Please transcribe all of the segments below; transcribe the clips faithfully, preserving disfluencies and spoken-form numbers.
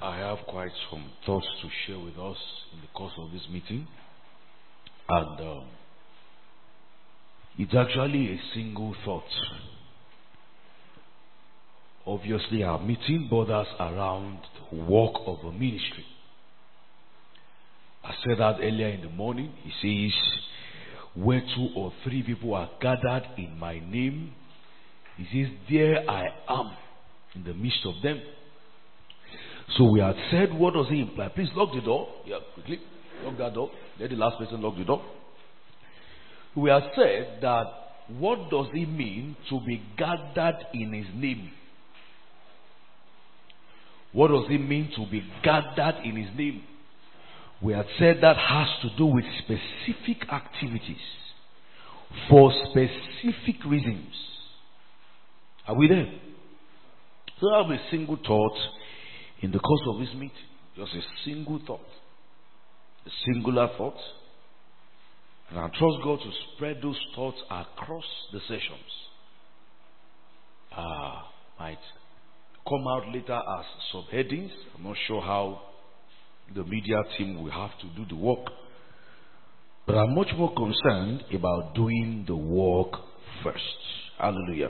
I have quite some thoughts to share with us in the course of this meeting, and um, it's actually a single thought. Obviously, our meeting borders around the work of a ministry. I said that earlier in the morning. He says, where two or three people are gathered in my name, he says, there I am in the midst of them. So we had said, what does it imply? Please lock the door. Yeah, quickly. Lock that door. Let the last person lock the door. We had said that what does it mean to be gathered in his name? What does it mean to be gathered in his name? We had said that has to do with specific activities for specific reasons. Are we there? So I have a single thought in the course of this meeting. Just a single thought. A singular thought. And I trust God to spread those thoughts across the sessions. Ah, might come out later as subheadings. I'm not sure how the media team will have to do the work. But I'm much more concerned about doing the work first. Hallelujah.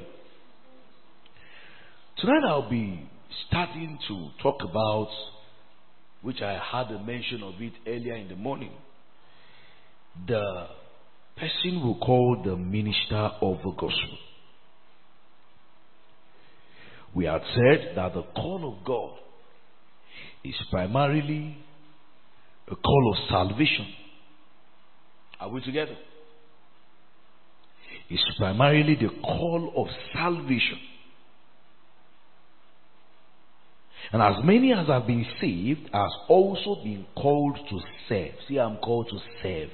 Tonight I'll be starting to talk about, which I had a mention of it earlier in the morning, the person we call the minister of the gospel. We had said that the call of God is primarily a call of salvation. Are we together? It's primarily the call of salvation. And as many as have been saved has also been called to serve. See, I'm called to serve.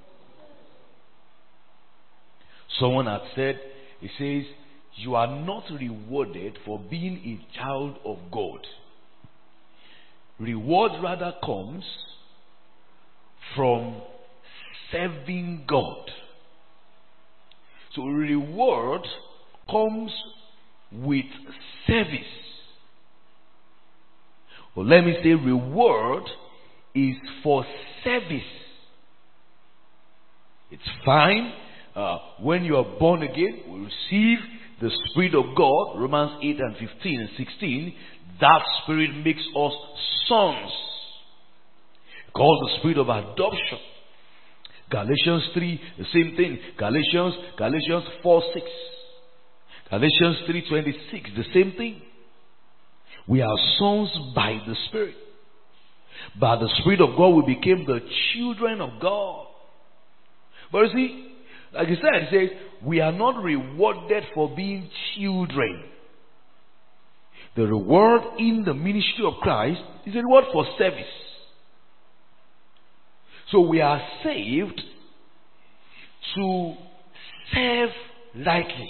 Someone had said, he says, you are not rewarded for being a child of God. Reward rather comes from serving God. So reward comes with service. Well, let me say reward is for service. It's fine. Uh, when you are born again, we receive the Spirit of God. Romans eight and fifteen and sixteen. That Spirit makes us sons. Called the Spirit of adoption. Galatians three, the same thing. Galatians, Galatians four six. Galatians three twenty-six, the same thing. We are sons by the Spirit. By the Spirit of God, we became the children of God. But you see, like he said, he says, we are not rewarded for being children. The reward in the ministry of Christ is a reward for service. So we are saved to serve rightly.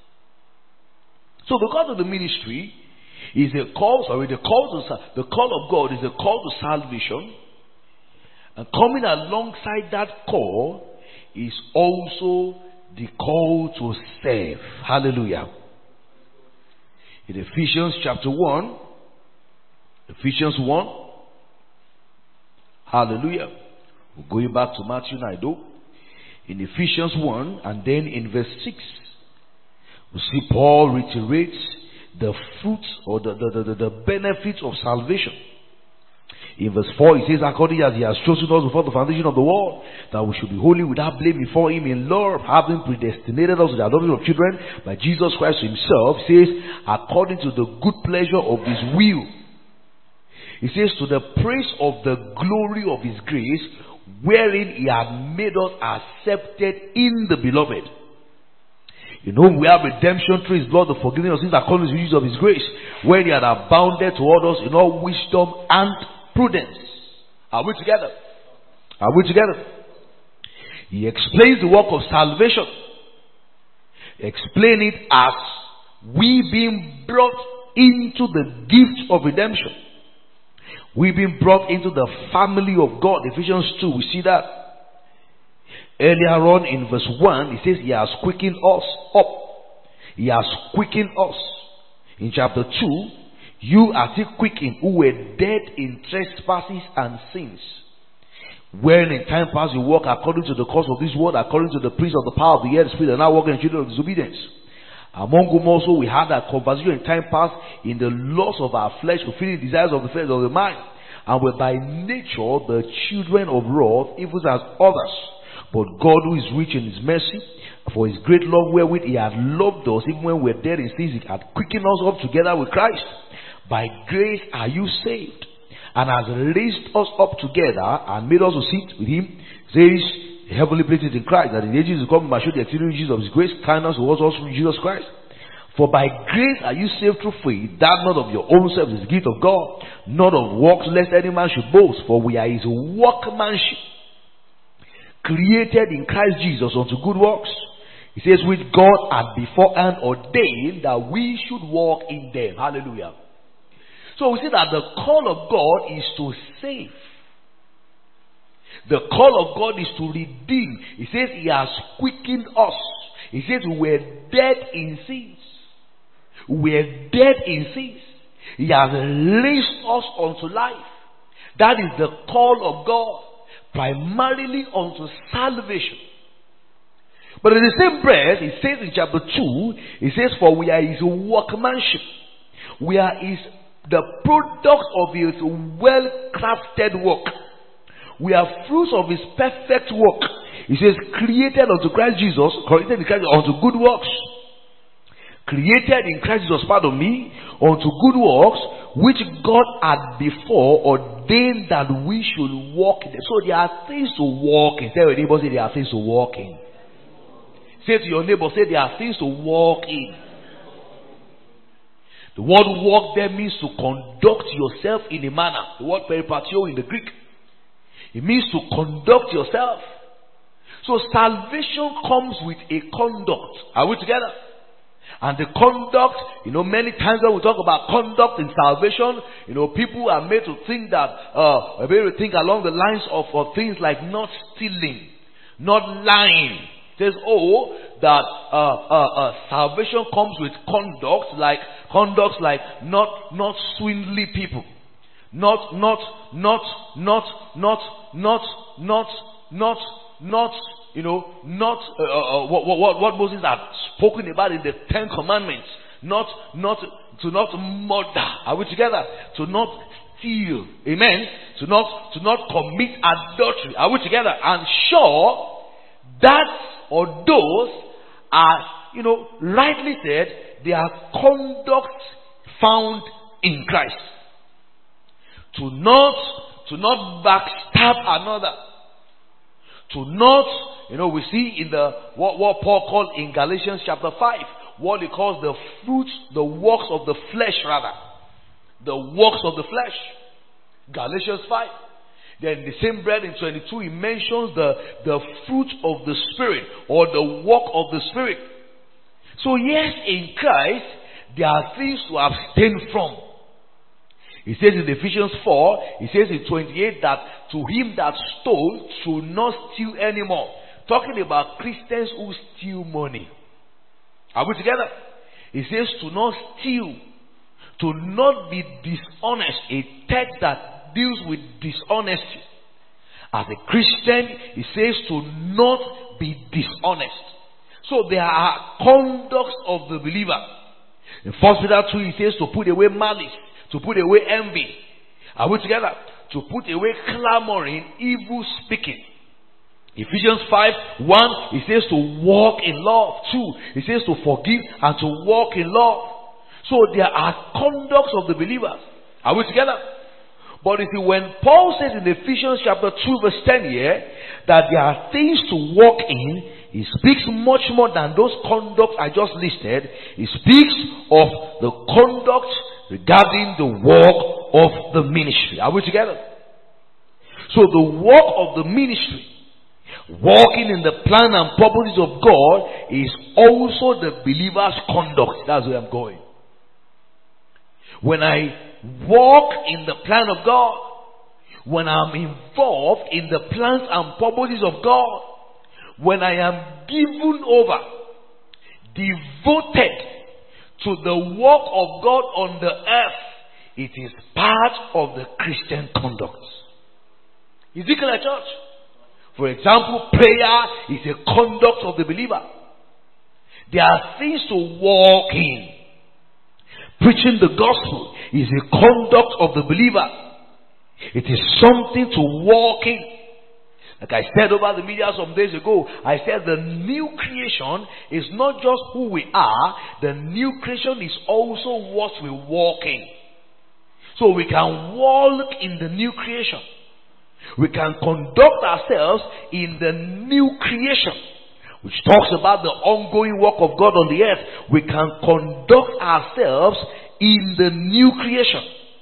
So the call of the ministry is a call, sorry, the call to the call of God is a call to salvation. And coming alongside that call is also the call to serve. Hallelujah. In Ephesians chapter one, Ephesians one, hallelujah. We're going back to Matthew nine, though. In Ephesians one, and then in verse six, we see Paul reiterates the fruits or the, the, the, the benefits of salvation. In verse four, he says, according as he has chosen us before the foundation of the world, that we should be holy without blame before him in love, having predestinated us to the adoption of children by Jesus Christ himself, says, according to the good pleasure of his will. He says, to the praise of the glory of his grace, wherein he had made us accepted in the beloved. You know, we have redemption through his blood, the forgiveness of sins according to the riches of his grace, where he had abounded toward us in all wisdom and prudence. Are we together? Are we together? He explains the work of salvation. Explain it as we being brought into the gift of redemption. We've been brought into the family of God. Ephesians two, we see that. Earlier on in verse one, he says he has quickened us up. He has quickened us. In chapter two, You are still quickened, who were dead in trespasses and sins, wherein in time past you walk according to the course of this world, according to the prince of the power of the air, the spirit, and now walking in children of disobedience. Among whom also we had that conversation in time past in the loss of our flesh, fulfilling the desires of the flesh of the mind, and were by nature the children of wrath, even as others. But God, who is rich in his mercy, for his great love wherewith he had loved us, even when we were dead in sins, he had quickened us up together with Christ. By grace are you saved, and has raised us up together and made us to sit with him, says heavenly places in Christ, that in the ages to come might show the exceeding riches of his grace, kindness towards us through Jesus Christ. For by grace are you saved through faith, that not of your own selves, is the gift of God, not of works, lest any man should boast. For we are his workmanship, created in Christ Jesus unto good works. He says, which God had beforehand ordained that we should walk in them. Hallelujah. So we see that the call of God is to save. The call of God is to redeem. He says he has quickened us. He says we were dead in sins. We were dead in sins. He has raised us unto life. That is the call of God, primarily unto salvation. But in the same breath, it says in chapter two, it says, for we are his workmanship. We are his, the product of his well-crafted work. We are fruits of his perfect work. It says, created unto Christ Jesus, created in Christ unto good works. Created in Christ Jesus, pardon me, unto good works, which God had before ordained that we should walk in them. So there are things to walk in. Tell your neighbor, say there are things to walk in. Say to your neighbor, say there are things to walk in. The word walk there means to conduct yourself in a manner. The word peripatio in the Greek. It means to conduct yourself. So salvation comes with a conduct. Are we together? And the conduct, you know, many times when we talk about conduct in salvation, you know, people are made to think that, uh, are made to think along the lines of, of things like not stealing, not lying. It says, oh, that uh, uh, uh, salvation comes with conduct, like conduct like not not swindly people, not not not not not not not not not you know not uh, uh, what what what Moses had spoken about in the Ten Commandments, not not to not murder. Are we together? To not steal, amen. To not to not commit adultery. Are we together? And sure, that or those are, you know, rightly said, they are conduct found in Christ. To not, to not backstab another. To not, you know, we see in the, what, what Paul called in Galatians chapter five, what he calls the fruits, the works of the flesh rather. The works of the flesh. Galatians five. Then in the same bread in twenty-two, he mentions the, the fruit of the Spirit, or the work of the Spirit. So yes, in Christ, there are things to abstain from. He says in Ephesians four, he says in twenty-eight that to him that stole should not steal anymore. Talking about Christians who steal money. Are we together? He says to not steal, to not be dishonest. A text that deals with dishonesty. As a Christian, he says to not be dishonest. So there are conducts of the believer. In First Peter two, he says to put away malice, to put away envy. Are we together? To put away clamoring, evil speaking. Ephesians five, one, he says to walk in love. two, he says to forgive and to walk in love. So there are conducts of the believers. Are we together? But you see, when Paul says in Ephesians chapter two verse ten here, that there are things to walk in, he speaks much more than those conducts I just listed. He speaks of the conduct regarding the work of the ministry. Are we together? So the work of the ministry, walking in the plan and purposes of God, is also the believer's conduct. That's where I'm going. When I walk in the plan of God, when I'm involved in the plans and purposes of God, when I am given over, devoted to the work of God on the earth, It is part of the Christian conduct. Is it clear, church? For example, prayer is a conduct of the believer. There are things to walk in. Preaching the gospel is a conduct of the believer. It is something to walk in. Like I said over the media some days ago, I said the new creation is not just who we are, the new creation is also what we walk in. So we can walk in the new creation. We can conduct ourselves in the new creation, which talks about the ongoing work of God on the earth. We can conduct ourselves in the new creation.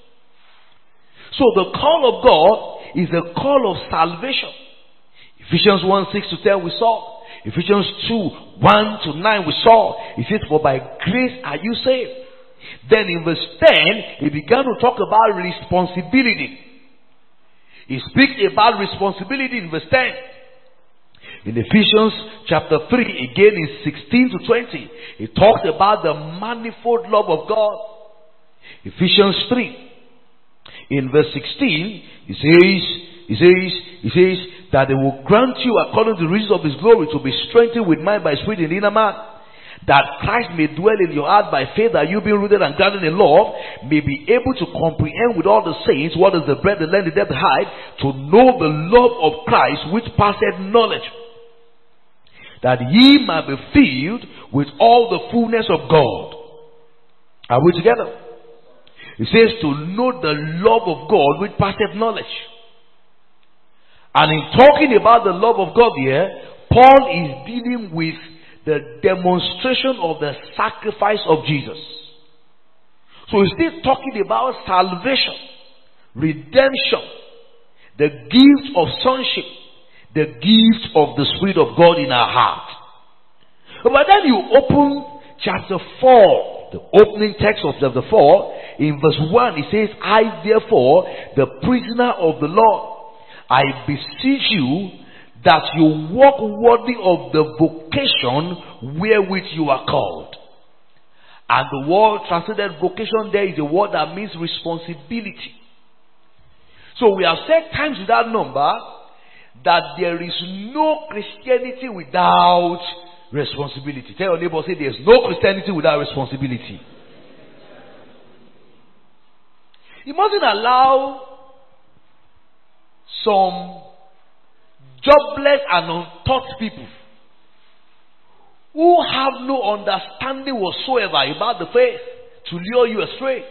So the call of God is a call of salvation. Ephesians one, six to ten we saw. Ephesians two, one to nine we saw. It says, for by grace are you saved. Then in verse ten, he began to talk about responsibility. He speaks about responsibility in verse ten. In Ephesians chapter three, again in sixteen to twenty, he talks about the manifold love of God. Ephesians three, in verse sixteen, he says, he says, he says that they will grant you according to the riches of his glory to be strengthened with mind by spirit in the inner man, that Christ may dwell in your heart by faith, that you being rooted and grounded in love may be able to comprehend with all the saints what is the breadth, the length, the depth, the height, to know the love of Christ which passeth knowledge, that ye might be filled with all the fullness of God. Are we together? It says to know the love of God which passeth knowledge. And in talking about the love of God here, Paul is dealing with the demonstration of the sacrifice of Jesus. So he's still talking about salvation, redemption, the gift of sonship, the gift of the Spirit of God in our heart. But then you open chapter four, the opening text of chapter four, in verse one, it says, I therefore, the prisoner of the Lord, I beseech you that you walk worthy of the vocation wherewith you are called. And the word translated vocation there is a word that means responsibility. So we have said times without number that there is no Christianity without responsibility. Tell your neighbor, say there is no Christianity without responsibility. You mustn't allow some jobless and untaught people who have no understanding whatsoever about the faith to lure you astray.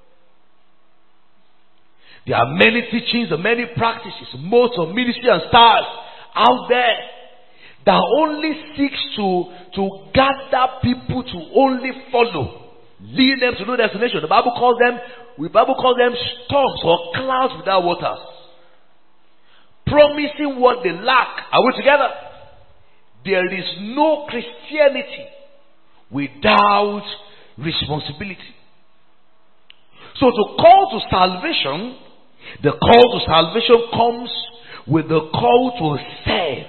There are many teachings and many practices, modes of ministry and styles out there that only seeks to, to gather people to only follow, lead them to no destination. The Bible calls them, the Bible calls them storms or clouds without waters, promising what they lack. Are we together? There is no Christianity without responsibility. So to call to salvation, the call to salvation comes with the call to serve.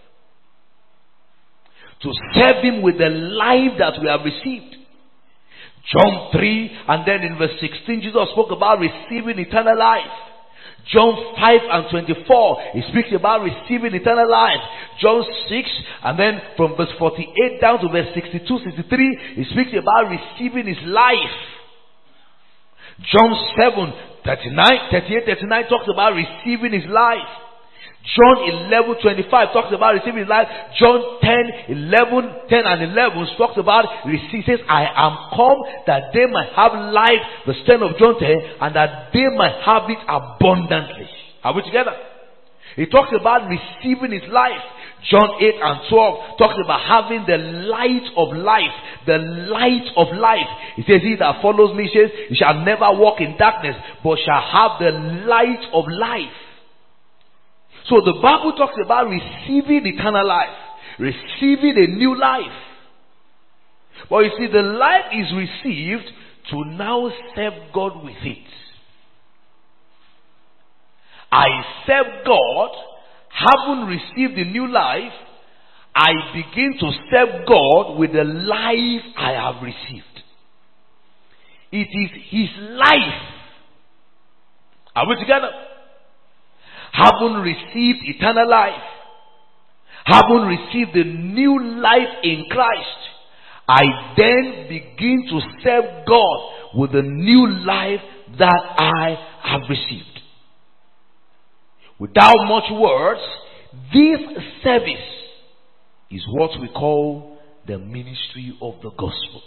To serve him with the life that we have received. John three, and then in verse sixteen, Jesus spoke about receiving eternal life. John five and twenty-four, he speaks about receiving eternal life. John six, and then from verse forty-eight down to verse sixty-two, sixty-three, he speaks about receiving his life. John seven, thirty-nine, thirty-eight, thirty-nine talks about receiving his life. John eleven, twenty-five talks about receiving his life. John ten, eleven, ten and eleven talks about receiving. Says, I am come that they might have life. Verse ten of John ten, and that they might have it abundantly. Are we together? He talks about receiving his life. John eight and twelve talks about having the light of life. The light of life. He says, he that follows me, says, he shall never walk in darkness, but shall have the light of life. So the Bible talks about receiving eternal life, receiving a new life. But you see, the life is received to now serve God with it. I serve God, having received the new life, I begin to serve God with the life I have received. It is his life Are we together? Having received eternal life, having received the new life in Christ, I then begin to serve God with the new life that I have received. Without much words, this service is what we call the ministry of the gospel.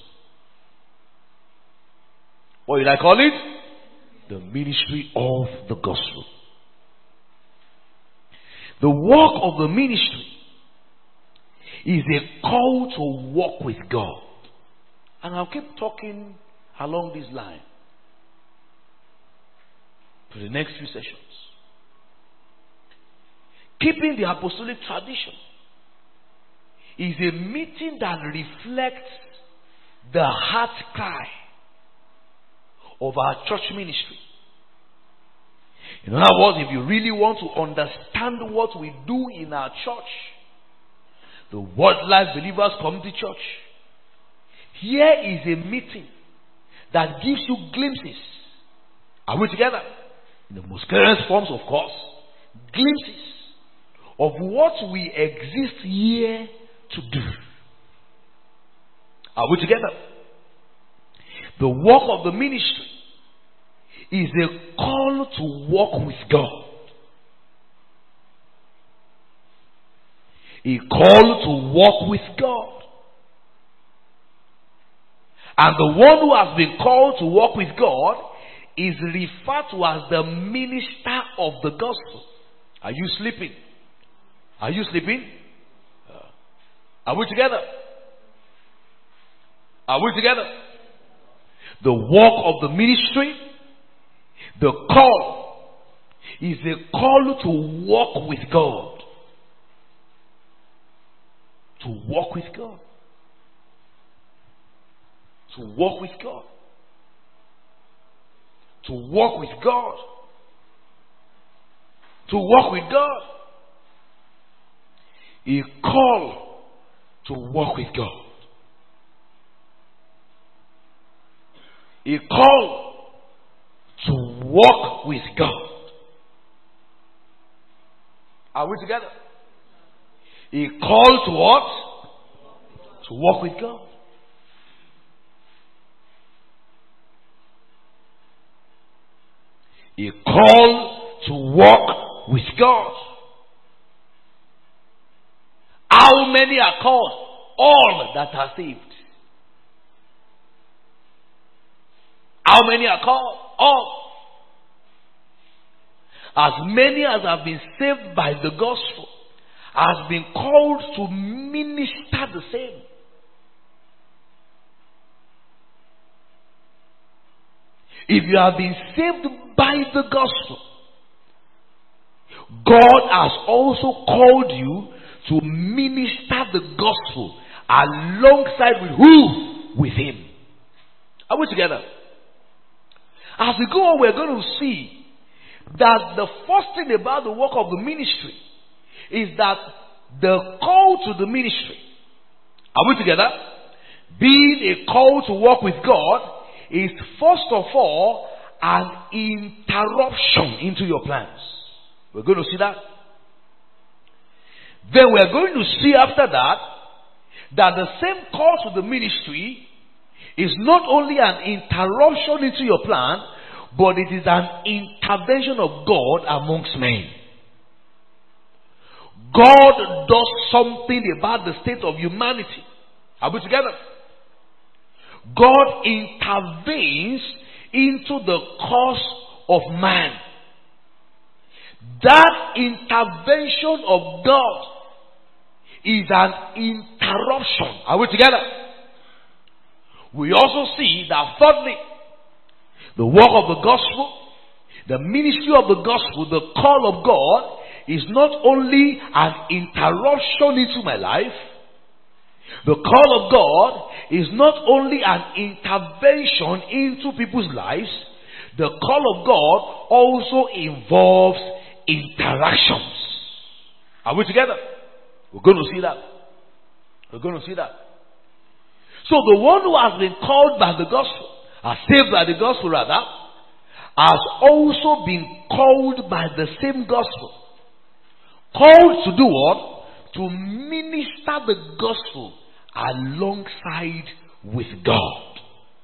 What did I call it? The ministry of the gospel. The work of the ministry is a call to walk with God. And I'll keep talking along this line for the next few sessions. Keeping the apostolic tradition is a meeting that reflects the heart cry of our church ministry. In other words, if you really want to understand what we do in our church, the Word Life Believers Community Church, here is a meeting that gives you glimpses. Are we together? In the most clearest forms, of course, glimpses of what we exist here to do. Are we together? The work of the ministry is a call to walk with God. A call to walk with God. And the one who has been called to walk with God is referred to as the minister of the gospel. Are you sleeping? Are you sleeping? Uh, are we together? Are we together? The work of the ministry, the call, is a call to walk with God. To walk with God. To walk with God. To walk with God. To walk with God. A call to walk with God. A call to walk with God. Are we together? A call to what? To walk with God. A call to walk with God. How many are called? All that are saved. How many are called? All. As many as have been saved by the gospel has been called to minister the same. If you have been saved by the gospel, God has also called you to minister the gospel alongside with who? With Him. Are we together? As we go on, we're going to see that the first thing about the work of the ministry is that the call to the ministry, are we together? Being a call to work with God is first of all an interruption into your plans. We're going to see that. Then we're going to see after that that the same call to the ministry is not only an interruption into your plan, but it is an intervention of God amongst men. God does something about the state of humanity. Are we together? God intervenes into the course of man. That intervention of God is an interruption. Are we together? We also see that thirdly, the work of the gospel, the ministry of the gospel, the call of God is not only an interruption into my life. The call of God is not only an intervention into people's lives. The call of God also involves interactions. Are we together? We're going to see that. We're going to see that. So the one who has been called by the gospel, are saved by the gospel rather, has also been called by the same gospel. Called to do what? To minister the gospel alongside with God.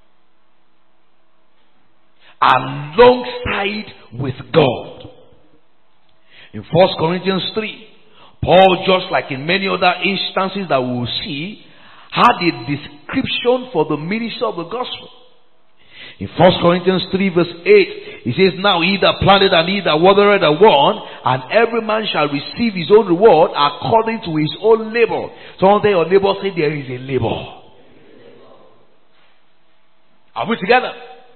Alongside with God. In First Corinthians three, Paul, just like in many other instances that we will see, had a description for the ministry of the gospel. In First Corinthians three verse eight, he says, now he that planted and he that watered are one, and every man shall receive his own reward according to his own labor. Someone tell your neighbor, say, there is a labor. Are we together?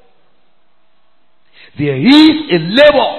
There is a labor.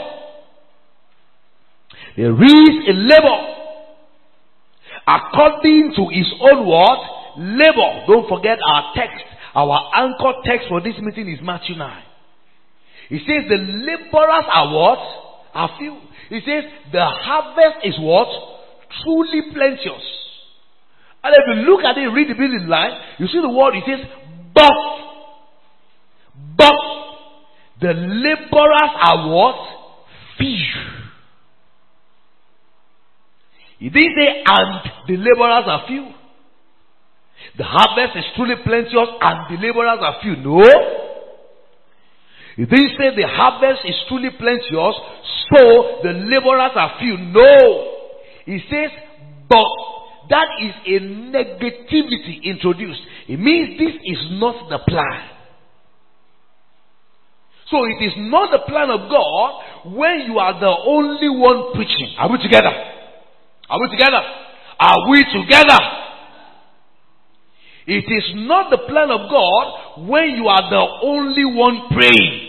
There is a labor. According to his own word, labor. Don't forget our text. Our anchor text for this meeting is Matthew nine. It says the laborers are what? Are few. It says the harvest is what? Truly plenteous. And if you look at it, read the building line, you see the word, it says, but, but, the laborers are what? Few. It didn't say, and the laborers are few. The harvest is truly plenteous and the laborers are few. No. It didn't say the harvest is truly plenteous, so the laborers are few. No. It says, but that is a negativity introduced. It means this is not the plan. So it is not the plan of God when you are the only one preaching. Are we together? Are we together? Are we together? It is not the plan of God when you are the only one praying.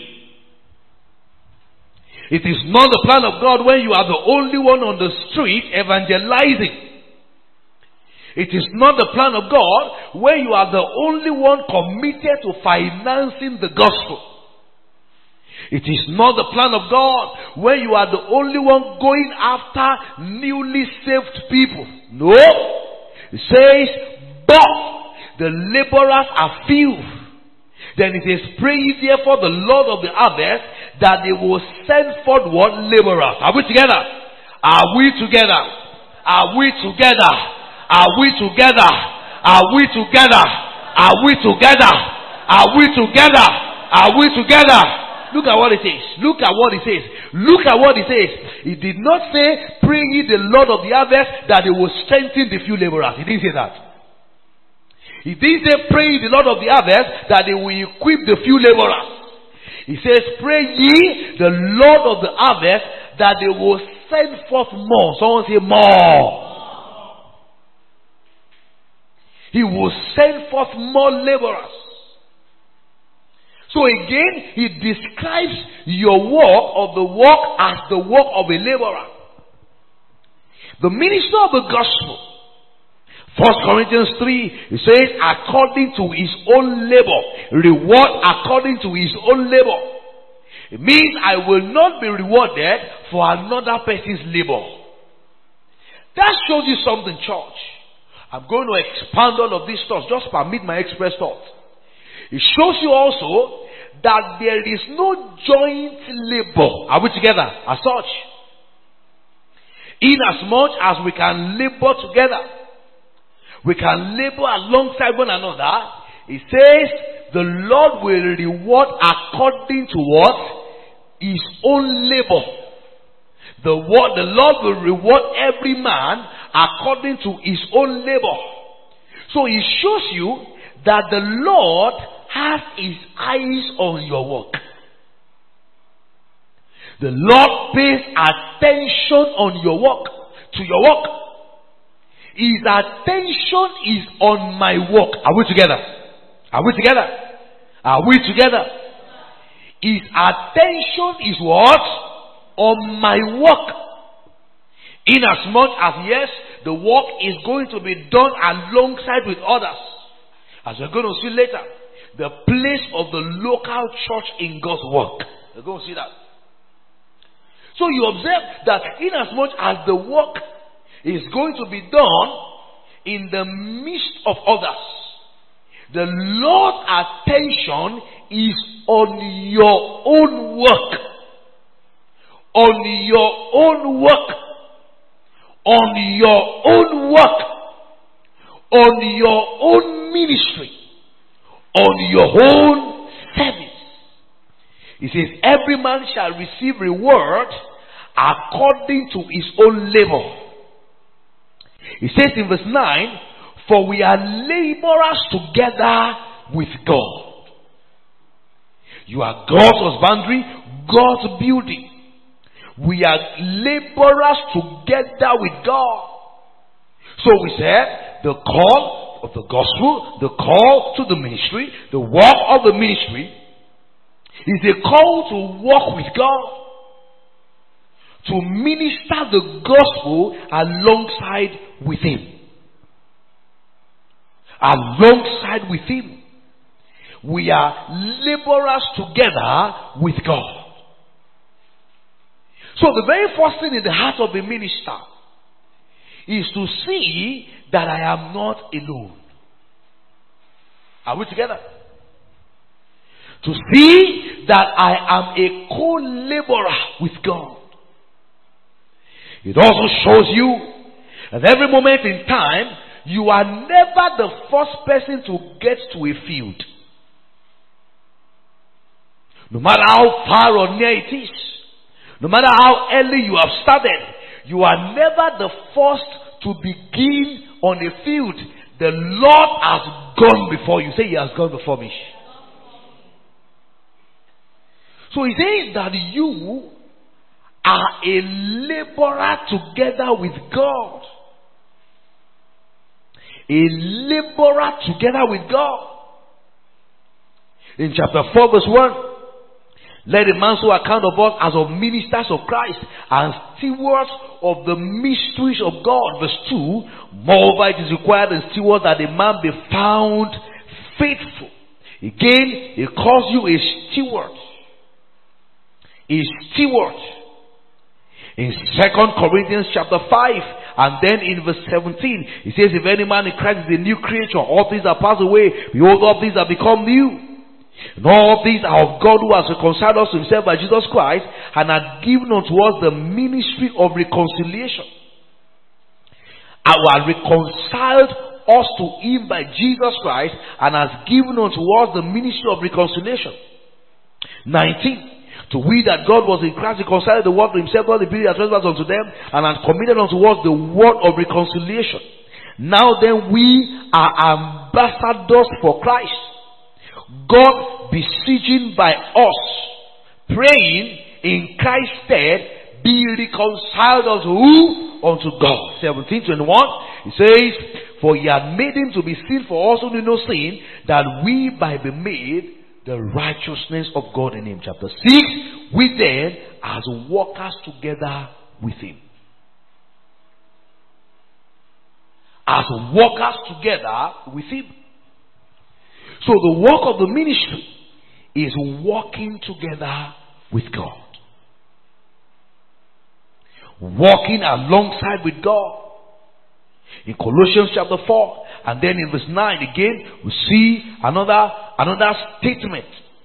It is not the plan of God when you are the only one on the street evangelizing. It is not the plan of God when you are the only one committed to financing the gospel. It is not the plan of God when you are the only one going after newly saved people. No. It says, but the laborers are few. Then it is, pray ye therefore the Lord of the harvest that they will send forth what? Laborers. Are we together? Are we together? Are we together? Are we together? Are we together? Are we together? Are we together? Are we together? Look at what it says. Look at what it says. Look at what it says. It did not say, pray ye the Lord of the harvest that they will strengthen the few laborers. It didn't say that. It didn't say, pray ye the Lord of the harvest that they will equip the few laborers. It says, pray ye the Lord of the harvest that they will send forth more. Someone say more. He will send forth more laborers. So again, he describes your work or the work as the work of a laborer. The minister of the gospel, First Corinthians three, it says, according to his own labor, reward according to his own labor. It means I will not be rewarded for another person's labor. That shows you something, church. I'm going to expand all of these thoughts. Just permit my express thought. It shows you also that there is no joint labor. Are we together as such? In as much as we can labor together, we can labor alongside one another. It says the Lord will reward according to what? His own labor. The word, the Lord will reward every man according to his own labor. So it shows you that the Lord has his eyes on your work. The Lord pays attention on your work, to your work. His attention is on my work. Are we together? Are we together? Are we together? His attention is what? On my work. In as much as, yes, the work is going to be done alongside with others. As we're going to see later, the place of the local church in God's work. We're going to see that. So you observe that in as much as the work is going to be done in the midst of others, the Lord's attention is on your own work. On your own work. On your own work. On your own ministry. On your own service. He says, every man shall receive reward according to his own labor. He says in verse nine, for we are laborers together with God. You are God's husbandry, God's building. We are laborers together with God. So we said, the call of the gospel, the call to the ministry, the work of the ministry is a call to walk with God. To minister the gospel alongside with Him. Alongside with Him. We are laborers together with God. So the very first thing in the heart of a minister is to see that I am not alone. Are we together? To see that I am a co-laborer with God. It also shows you that every moment in time, you are never the first person to get to a field. No matter how far or near it is, no matter how early you have started, you are never the first to begin on a field. The Lord has gone before you. Say, He has gone before me. So He says that you are a laborer together with God. A laborer together with God. In chapter four verse one, let a man so account of us as of ministers of Christ and stewards of the mysteries of God. Verse two, moreover it is required in stewards that a man be found faithful. Again, He calls you a steward. A steward. In Second Corinthians chapter five and then in verse seventeen, he says, if any man in Christ is a new creature, all things are passed away, behold, all things are become new. And all these are of God, who has reconciled us to Himself by Jesus Christ and hath given unto us the ministry of reconciliation. And has reconciled us to Him by Jesus Christ and has given unto us the ministry of reconciliation. nineteen. To we that God was in Christ reconciled the world to Himself, not imputing their trespass unto them, and has committed unto us the word of reconciliation. Now then we are ambassadors for Christ, God beseeching by us, praying in Christ's stead, be reconciled unto who? Unto God. seventeen twenty-one, it says, for He had made Him to be sin for us who knew no sin, that we might be made the righteousness of God in Him. Chapter six, we then as workers together with Him. As workers together with Him. So the work of the ministry is working together with God. Walking alongside with God. In Colossians chapter four and then in verse nine again, we see another, another statement.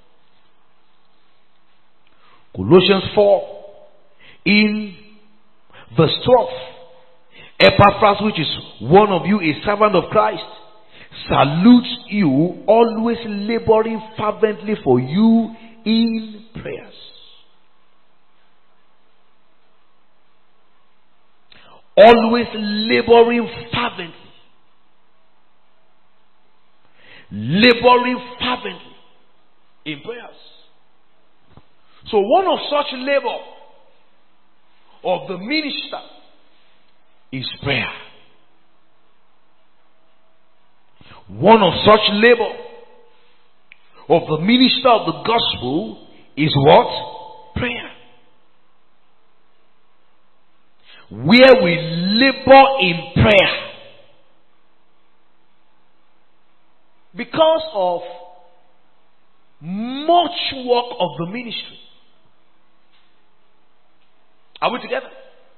Colossians four in verse twelve. Epaphras, which is one of you, a servant of Christ, salutes you, always laboring fervently for you in prayers. Always laboring fervently. Laboring fervently in prayers. So one of such labor of the minister is prayer. One of such labor of the minister of the gospel is what? Prayer. Where we labor in prayer. Because of much work of the ministry. Are we together?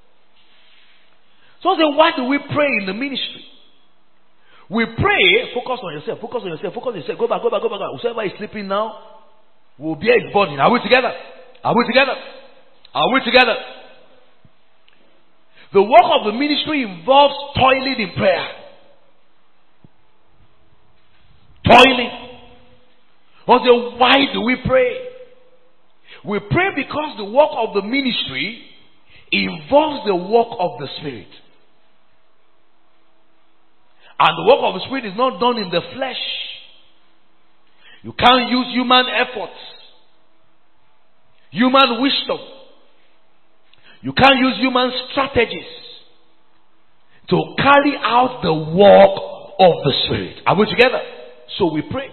So then why do we pray in the ministry? We pray, focus on yourself, focus on yourself, focus on yourself. Go back, go back, go back. Whoever is sleeping now, will bear his burden. Are we together? Are we together? Are we together? The work of the ministry involves toiling in prayer. Toiling. Well, then why do we pray? We pray because the work of the ministry involves the work of the Spirit. And the work of the Spirit is not done in the flesh. You can't use human efforts, human wisdom. You can't use human strategies to carry out the work of the Spirit. Are we together? So we pray.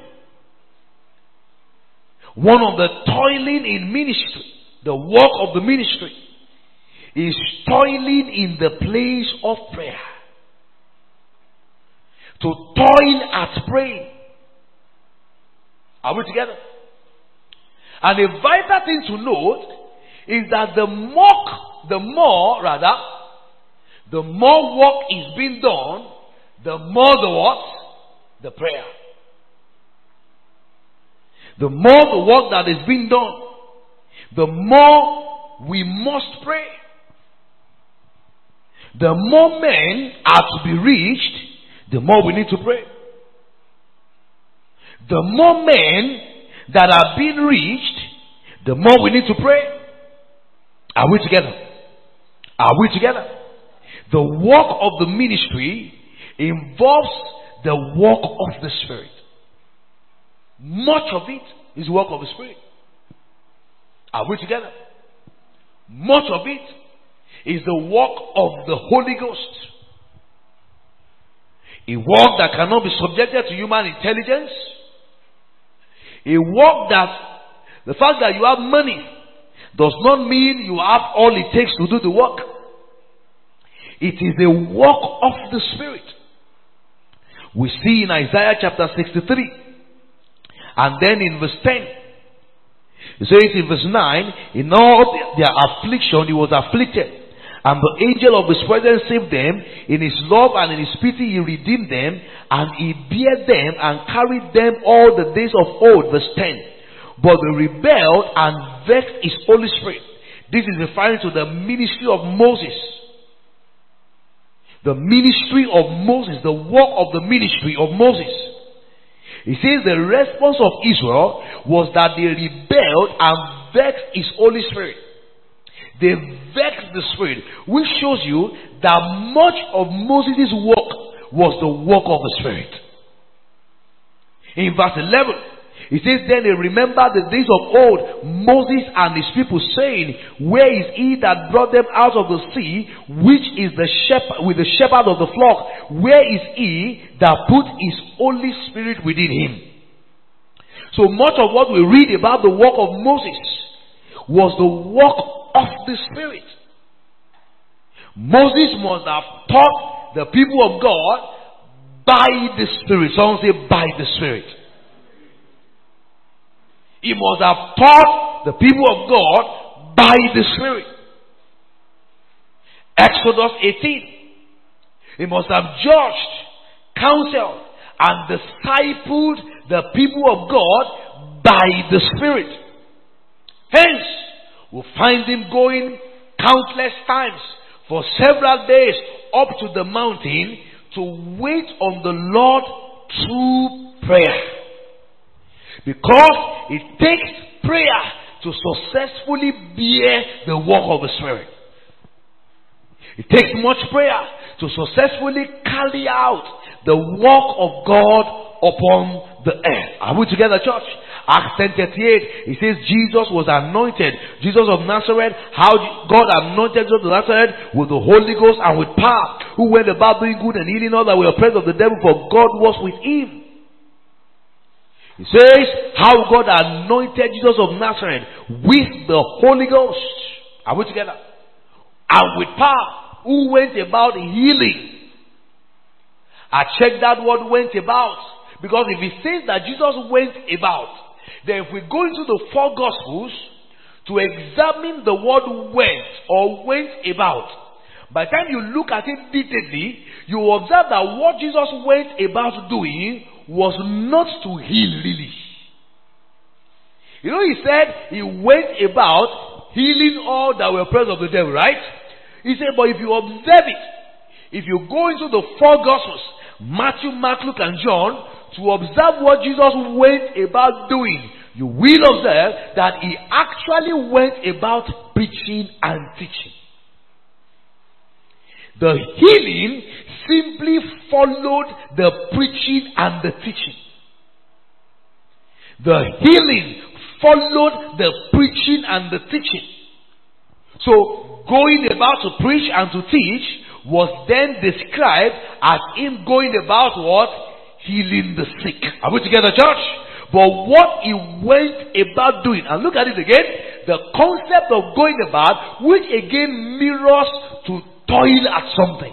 One of the toiling in ministry, the work of the ministry, is toiling in the place of prayer. To toil at praying. Are we together? And a vital thing to note is that the more, the more rather, the more work is being done, the more the what? The prayer. The more the work that is being done, the more we must pray. The more men are to be reached, the more we need to pray. The more men that are being reached, the more we need to pray. Are we together? Are we together? The work of the ministry involves the work of the Spirit. Much of it is work of the Spirit. Are we together? Much of it is the work of the Holy Ghost. A work that cannot be subjected to human intelligence. A work that the fact that you have money does not mean you have all it takes to do the work. It is the work of the Spirit. We see in Isaiah chapter sixty-three. And then in verse ten. It says in verse nine, in all their affliction he was afflicted. And the angel of his presence saved them. In his love and in his pity he redeemed them. And he bare them and carried them all the days of old. Verse ten. But they rebelled and vexed his Holy Spirit. This is referring to the ministry of Moses. The ministry of Moses. The work of the ministry of Moses. He says the response of Israel was that they rebelled and vexed his Holy Spirit. They vexed the Spirit, which shows you that much of Moses' work was the work of the Spirit. In verse eleven, it says, then they remembered the days of old, Moses and his people, saying, where is he that brought them out of the sea, which is the shepherd, with the shepherd of the flock? Where is he that put his Holy Spirit within him? So much of what we read about the work of Moses was the work of the Spirit. Moses must have taught the people of God by the Spirit. Someone say, by the Spirit. He must have taught the people of God by the Spirit. Exodus eighteen. He must have judged, counseled, and discipled the people of God by the Spirit. Hence, we'll find him going countless times for several days up to the mountain to wait on the Lord through prayer. Because it takes prayer to successfully bear the work of the Spirit. It takes much prayer to successfully carry out the work of God upon the earth. Are we together, church? Acts ten thirty-eight, it says Jesus was anointed. Jesus of Nazareth, how God anointed Jesus of Nazareth with the Holy Ghost and with power, who went about doing good and healing all that were oppressed of the devil, for God was with him. It says how God anointed Jesus of Nazareth with the Holy Ghost. Are we together? And with power, who went about healing. I checked that word went about, because if it says that Jesus went about, then if we go into the four Gospels to examine the word went or went about, by the time you look at it detailedly, you will observe that what Jesus went about doing was not to heal really. You know, he said he went about healing all that were oppressed of the devil, right? He said, but if you observe it, if you go into the four Gospels, Matthew, Mark, Luke, and John, to observe what Jesus went about doing, you will observe that he actually went about preaching and teaching. The healing simply followed the preaching and the teaching. The healing followed the preaching and the teaching. So, going about to preach and to teach was then described as him going about what? Healing the sick. Are we together, church? But what he went about doing, and look at it again, the concept of going about, which again mirrors to toil at something,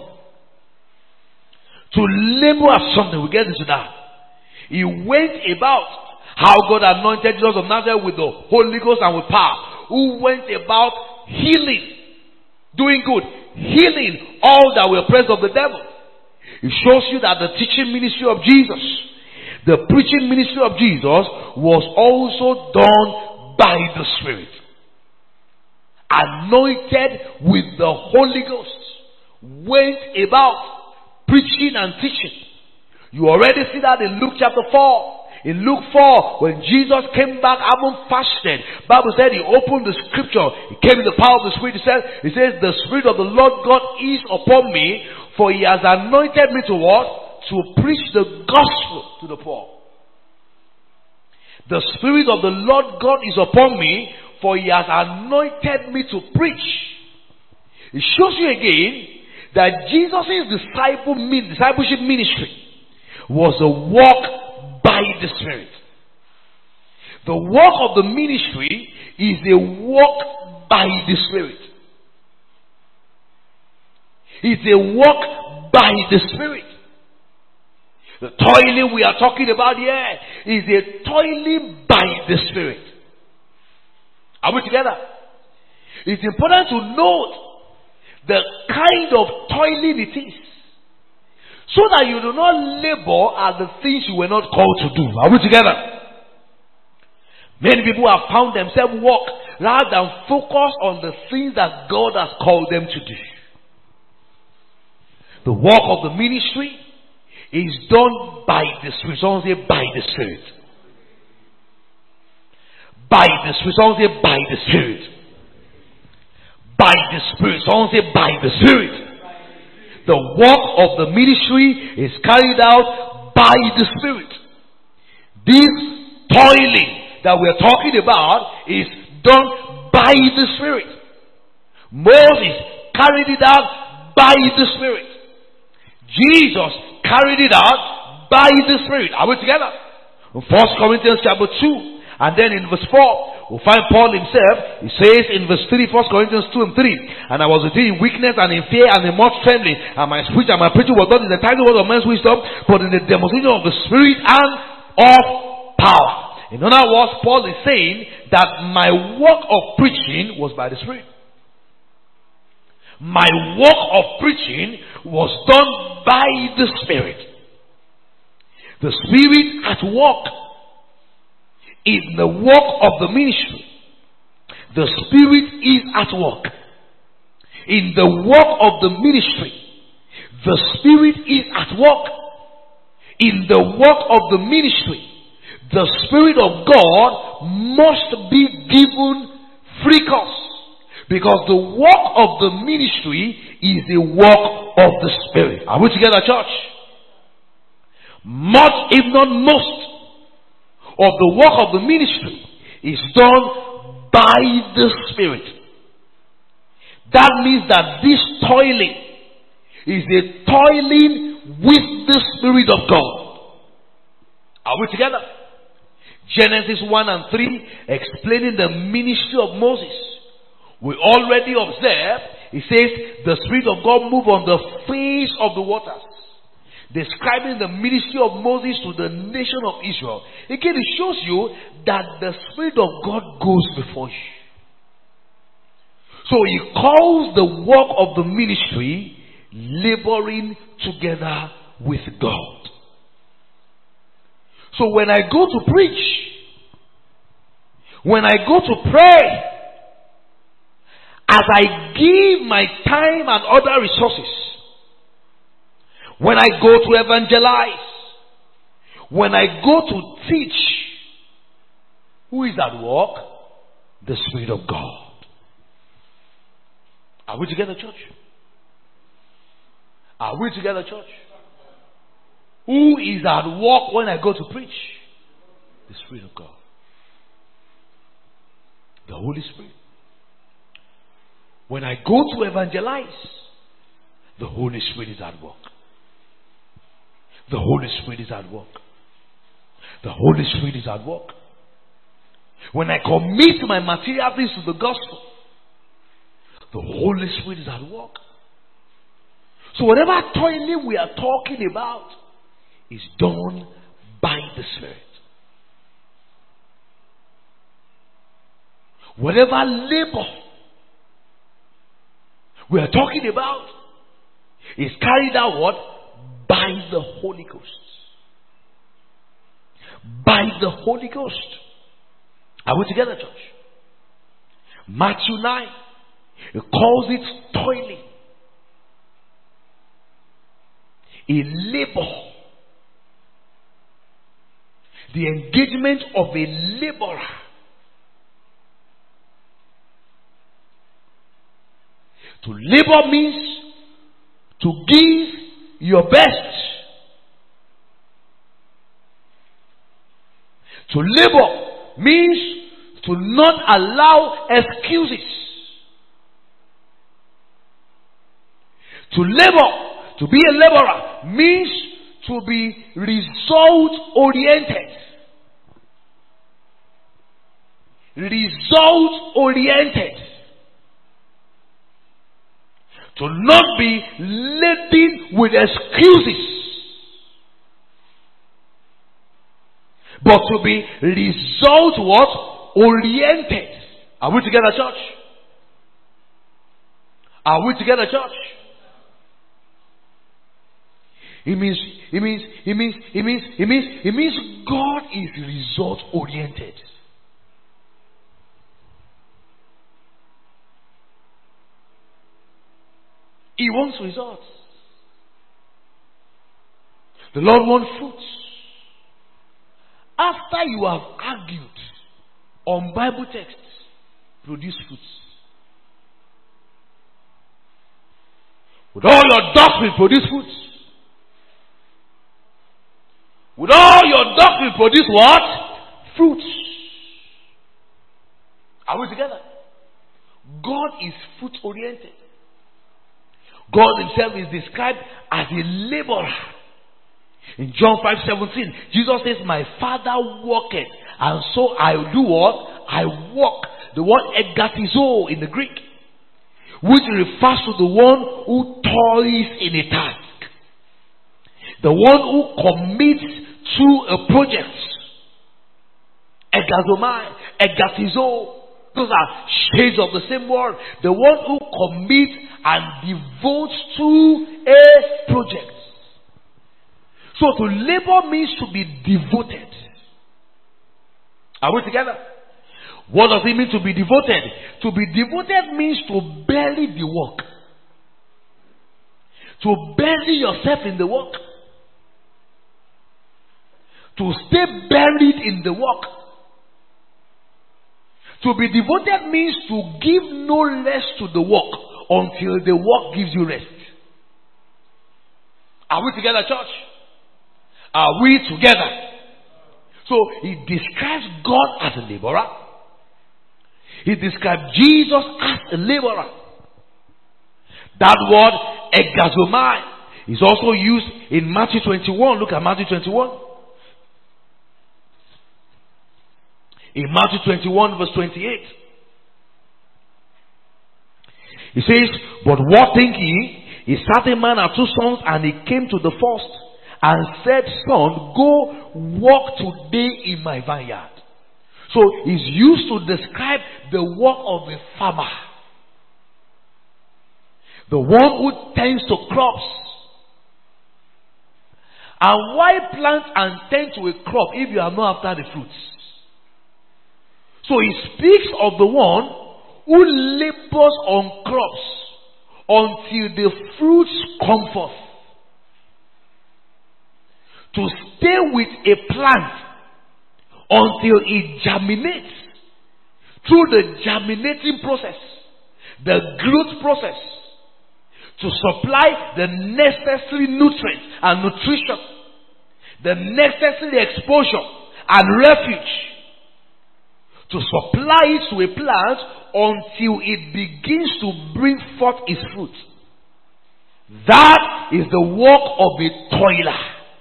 to labor at something. We get into that. He went about how God anointed Jesus of Nazareth with the Holy Ghost and with power, who went about healing, doing good, healing all that were oppressed of the devil. It shows you that the teaching ministry of Jesus, the preaching ministry of Jesus, was also done by the Spirit. Anointed with the Holy Ghost, went about preaching and teaching. You already see that in Luke chapter four. In Luke four, when Jesus came back having fasted, Bible said he opened the scripture. He came in the power of the Spirit. He says, he says, the Spirit of the Lord God is upon me, for he has anointed me to what? To preach the gospel to the poor. The Spirit of the Lord God is upon me, for he has anointed me to preach. It shows you again that Jesus' disciple, discipleship ministry was a walk by the Spirit. The work of the ministry is a walk by the Spirit. It's a walk by the Spirit. The toiling we are talking about here is a toiling by the Spirit. Are we together? It's important to note the kind of toiling it is, so that you do not labor at the things you were not called to do. Are we together? Many people have found themselves work rather than focus on the things that God has called them to do. The work of the ministry is done by the Spirit. Someone say by the Spirit. By the Spirit. Someone say by the Spirit. By the Spirit. Someone say by the Spirit. The work of the ministry is carried out by the Spirit. This toiling that we're talking about is done by the Spirit. Moses carried it out by the Spirit. Jesus carried it out by the Spirit. Are we together? In First Corinthians chapter two, and then in verse four, we'll find Paul himself. He says in verse three, First Corinthians two and three, and I was with you in weakness and in fear and in much trembling, and my speech and my preaching was not in the tiny word of man's wisdom, but in the demonstration of the Spirit and of power. In other words, Paul is saying that my work of preaching was by the Spirit. My work of preaching was done by the Spirit. The Spirit at work in the work of the ministry. The Spirit is at work in the work of the ministry. The Spirit is at work in the work of the ministry. The Spirit of God must be given free course, because the work of the ministry is the work of the Spirit. Are we together, church? Much, if not most, of the work of the ministry is done by the Spirit. That means that this toiling is a toiling with the Spirit of God. Are we together? Genesis one and three, explaining the ministry of Moses. We already observed, it says, the Spirit of God moved on the face of the waters, describing the ministry of Moses to the nation of Israel. Again, it shows you that the Spirit of God goes before you. So he calls the work of the ministry laboring together with God. So when I go to preach, When I go to pray, as I give my time and other resources, when I go to evangelize, when I go to teach, who is at work? The Spirit of God. Are we together, church? Are we together, church? Who is at work when I go to preach? The Spirit of God. The Holy Spirit. When I go to evangelize, the Holy Spirit is at work. The Holy Spirit is at work. The Holy Spirit is at work. When I commit my material things to the gospel, the Holy Spirit is at work. So whatever toiling we are talking about is done by the Spirit. Whatever labor we are talking about is carried out what? By the Holy Ghost. By the Holy Ghost. Are we together, church? Matthew nine, it calls it toiling. A labor. The engagement of a laborer. To labor means to give your best. To labor means to not allow excuses. To labor, to be a laborer, means to be result oriented. Result oriented. To not be laden with excuses, but to be result what? Oriented. Are we together, church? Are we together, church? It means, it means, it means, it means, it means, it means God is result oriented. He wants results. The Lord wants fruits. After you have argued on Bible texts, produce fruits. With all your doctrine, produce fruits. With all your doctrine, produce what? Fruits. Are we together? God is fruit oriented. God himself is described as a laborer. In John five seventeen, Jesus says, my Father worketh, and so I do what? I work. The word egatizo in the Greek, which refers to the one who toils in a task. The one who commits to a project. Egazomai, egatizo. Those are shades of the same word. The one who commits and devotes to a project. So to labor means to be devoted. Are we together? What does it mean to be devoted? To be devoted means to bury the work. To bury yourself in the work. To stay buried in the work. To be devoted means to give no rest to the work until the work gives you rest. Are we together, church? Are we together? So he describes God as a laborer. He describes Jesus as a laborer. That word egazomai is also used in Matthew twenty-one. Look at Matthew twenty-one. In Matthew twenty-one verse twenty-eight. He says, but what think ye? A certain man had two sons, and he came to the first and said, son, go work today in my vineyard. So he's used to describe the work of a farmer. The one who tends to crops. And why plant and tend to a crop if you are not after the fruits? So he speaks of the one who labors on crops until the fruits come forth. To stay with a plant until it germinates through the germinating process, the growth process, to supply the necessary nutrients and nutrition, the necessary exposure and refuge, to supply it to a plant until it begins to bring forth its fruit. That is the work of a toiler.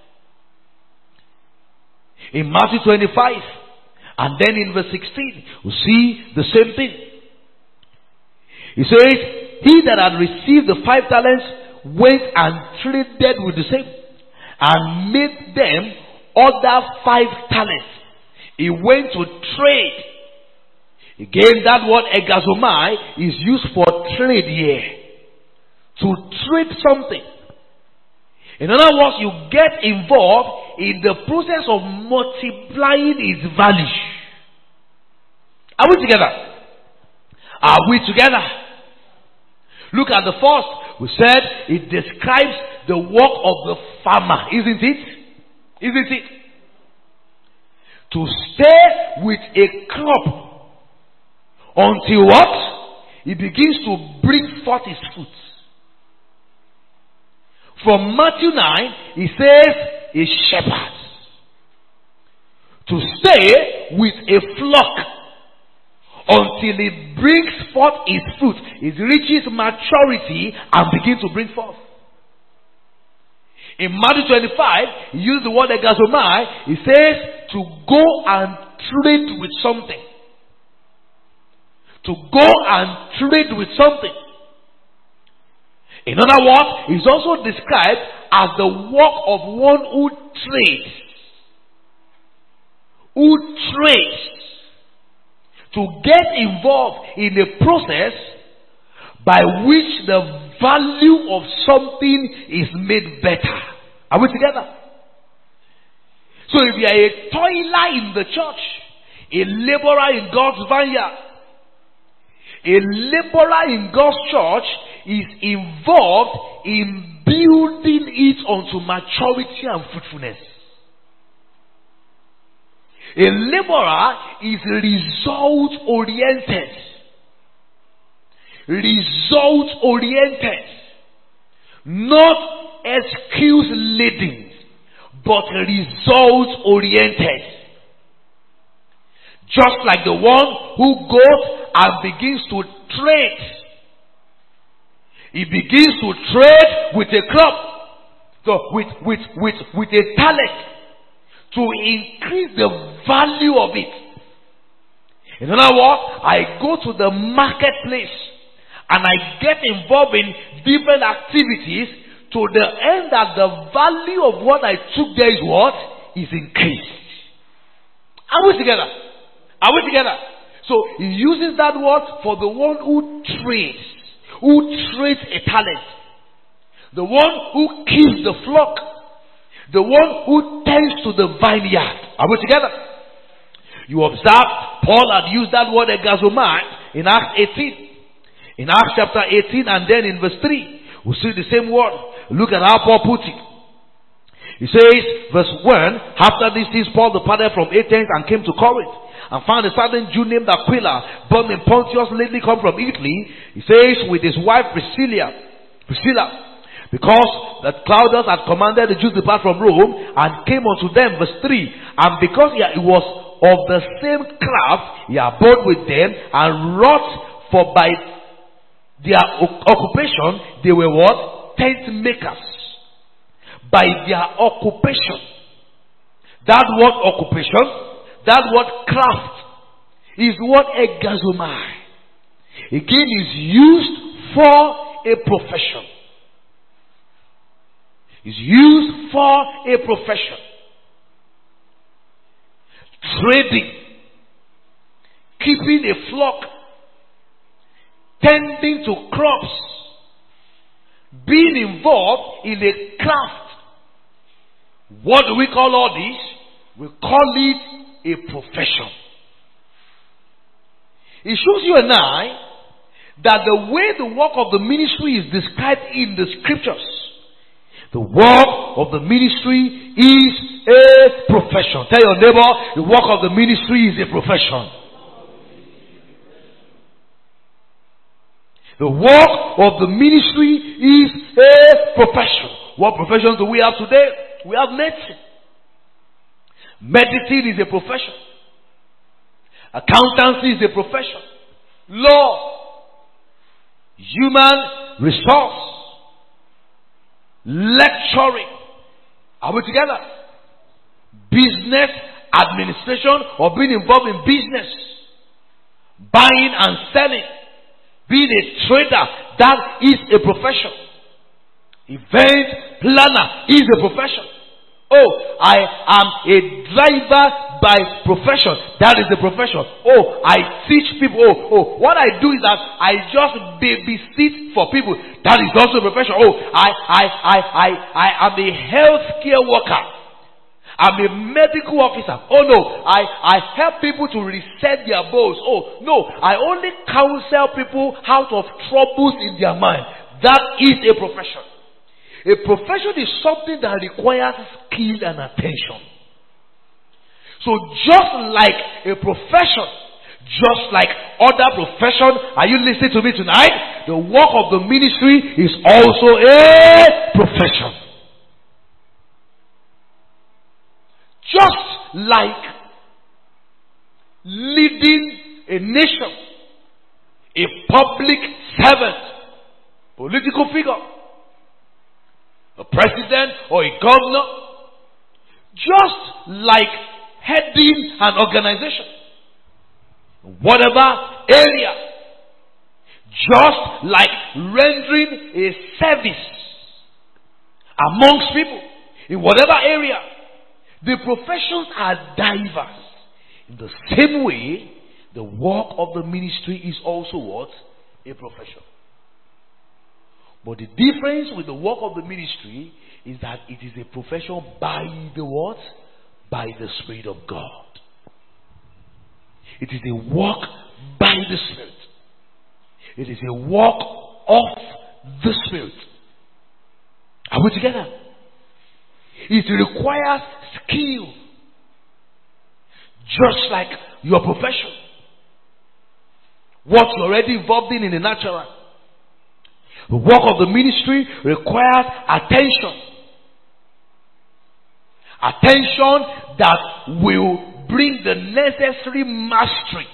In Matthew twenty-five, and then in verse sixteen, we see the same thing. He says, he that had received the five talents went and traded with the same, and made them other five talents. He went to trade. Again, that word egazomai is used for trade here. To trade something. In other words, you get involved in the process of multiplying its value. Are we together? Are we together? Look at the first. We said it describes the work of the farmer, isn't it? Isn't it? To stay with a crop until what? It begins to bring forth its fruit. From Matthew nine, he says a shepherd. To stay with a flock until it brings forth its fruit. It reaches maturity and begins to bring forth. In Matthew twenty-five, he used the word egazomai. He says to go and trade with something. To go and trade with something. In other words, it's also described as the work of one who trades. Who trades. To get involved in a process by which the value of something is made better. Are we together? So if you are a toiler in the church, a laborer in God's vineyard, a laborer in God's church is involved in building it unto maturity and fruitfulness. A laborer is result oriented. Result oriented. Not excuse laden, but result oriented. Just like the one who goes and begins to trade. He begins to trade with a crop, so with, with, with, with a talent, to increase the value of it. In other words, I go to the marketplace and I get involved in different activities to the end that the value of what I took there is what? Is increased. Are we together? Are we together? So he uses that word for the one who trades. Who trades a talent. The one who keeps the flock. The one who tends to the vineyard. Are we together? You observe, Paul had used that word egazomai in Acts eighteen. In Acts chapter eighteen and then in verse three. We see the same word. Look at how Paul put it. He says, verse one, after these things Paul departed from Athens and came to Corinth, and found a certain Jew named Aquila, born in Pontus, lately come from Italy. He says, with his wife Priscilla, Priscilla, because that Claudius had commanded the Jews to depart from Rome, and came unto them, verse three, and because he was of the same craft, he abode with them, and wrought, for by their occupation, they were what? Tent makers. By their occupation. That word occupation, that word craft, is what egazomai. Again, is used for a profession. Is used for a profession. Trading. Keeping a flock. Tending to crops. Being involved in a craft. What do we call all this? We call it a profession. It shows you and I that the way the work of the ministry is described in the scriptures, the work of the ministry is a profession. Tell your neighbor, the work of the ministry is a profession. The work of the ministry is a profession. What professions do we have today? We have medicine. Medicine is a profession. Accountancy is a profession. Law, human resource, lecturing. Are we together? Business administration, or being involved in business, buying and selling, being a trader, that is a profession. Event planner is a profession. Oh, I am a driver by profession. That is a profession. Oh, I teach people. Oh, oh, what I do is that I just babysit for people. That is also a profession. Oh, I, I, I, I, I am a healthcare worker. I'm a medical officer. Oh no, I, I help people to reset their goals. Oh no, I only counsel people out of troubles in their mind. That is a profession. A profession is something that requires skill and attention. So just like a profession, just like other profession, are you listening to me tonight? The work of the ministry is also a profession. Just like leading a nation, a public servant, political figure, a president or a governor, just like heading an organization, whatever area, just like rendering a service amongst people in whatever area, the professions are diverse. In the same way, the work of the ministry is also what? A profession. But the difference with the work of the ministry is that it is a profession by the what? By the Spirit of God. It is a work by the Spirit. It is a work of the Spirit. Are we together? It requires skill. Just like your profession. What you're already involved in in the natural. The work of the ministry requires attention. Attention that will bring the necessary mastery.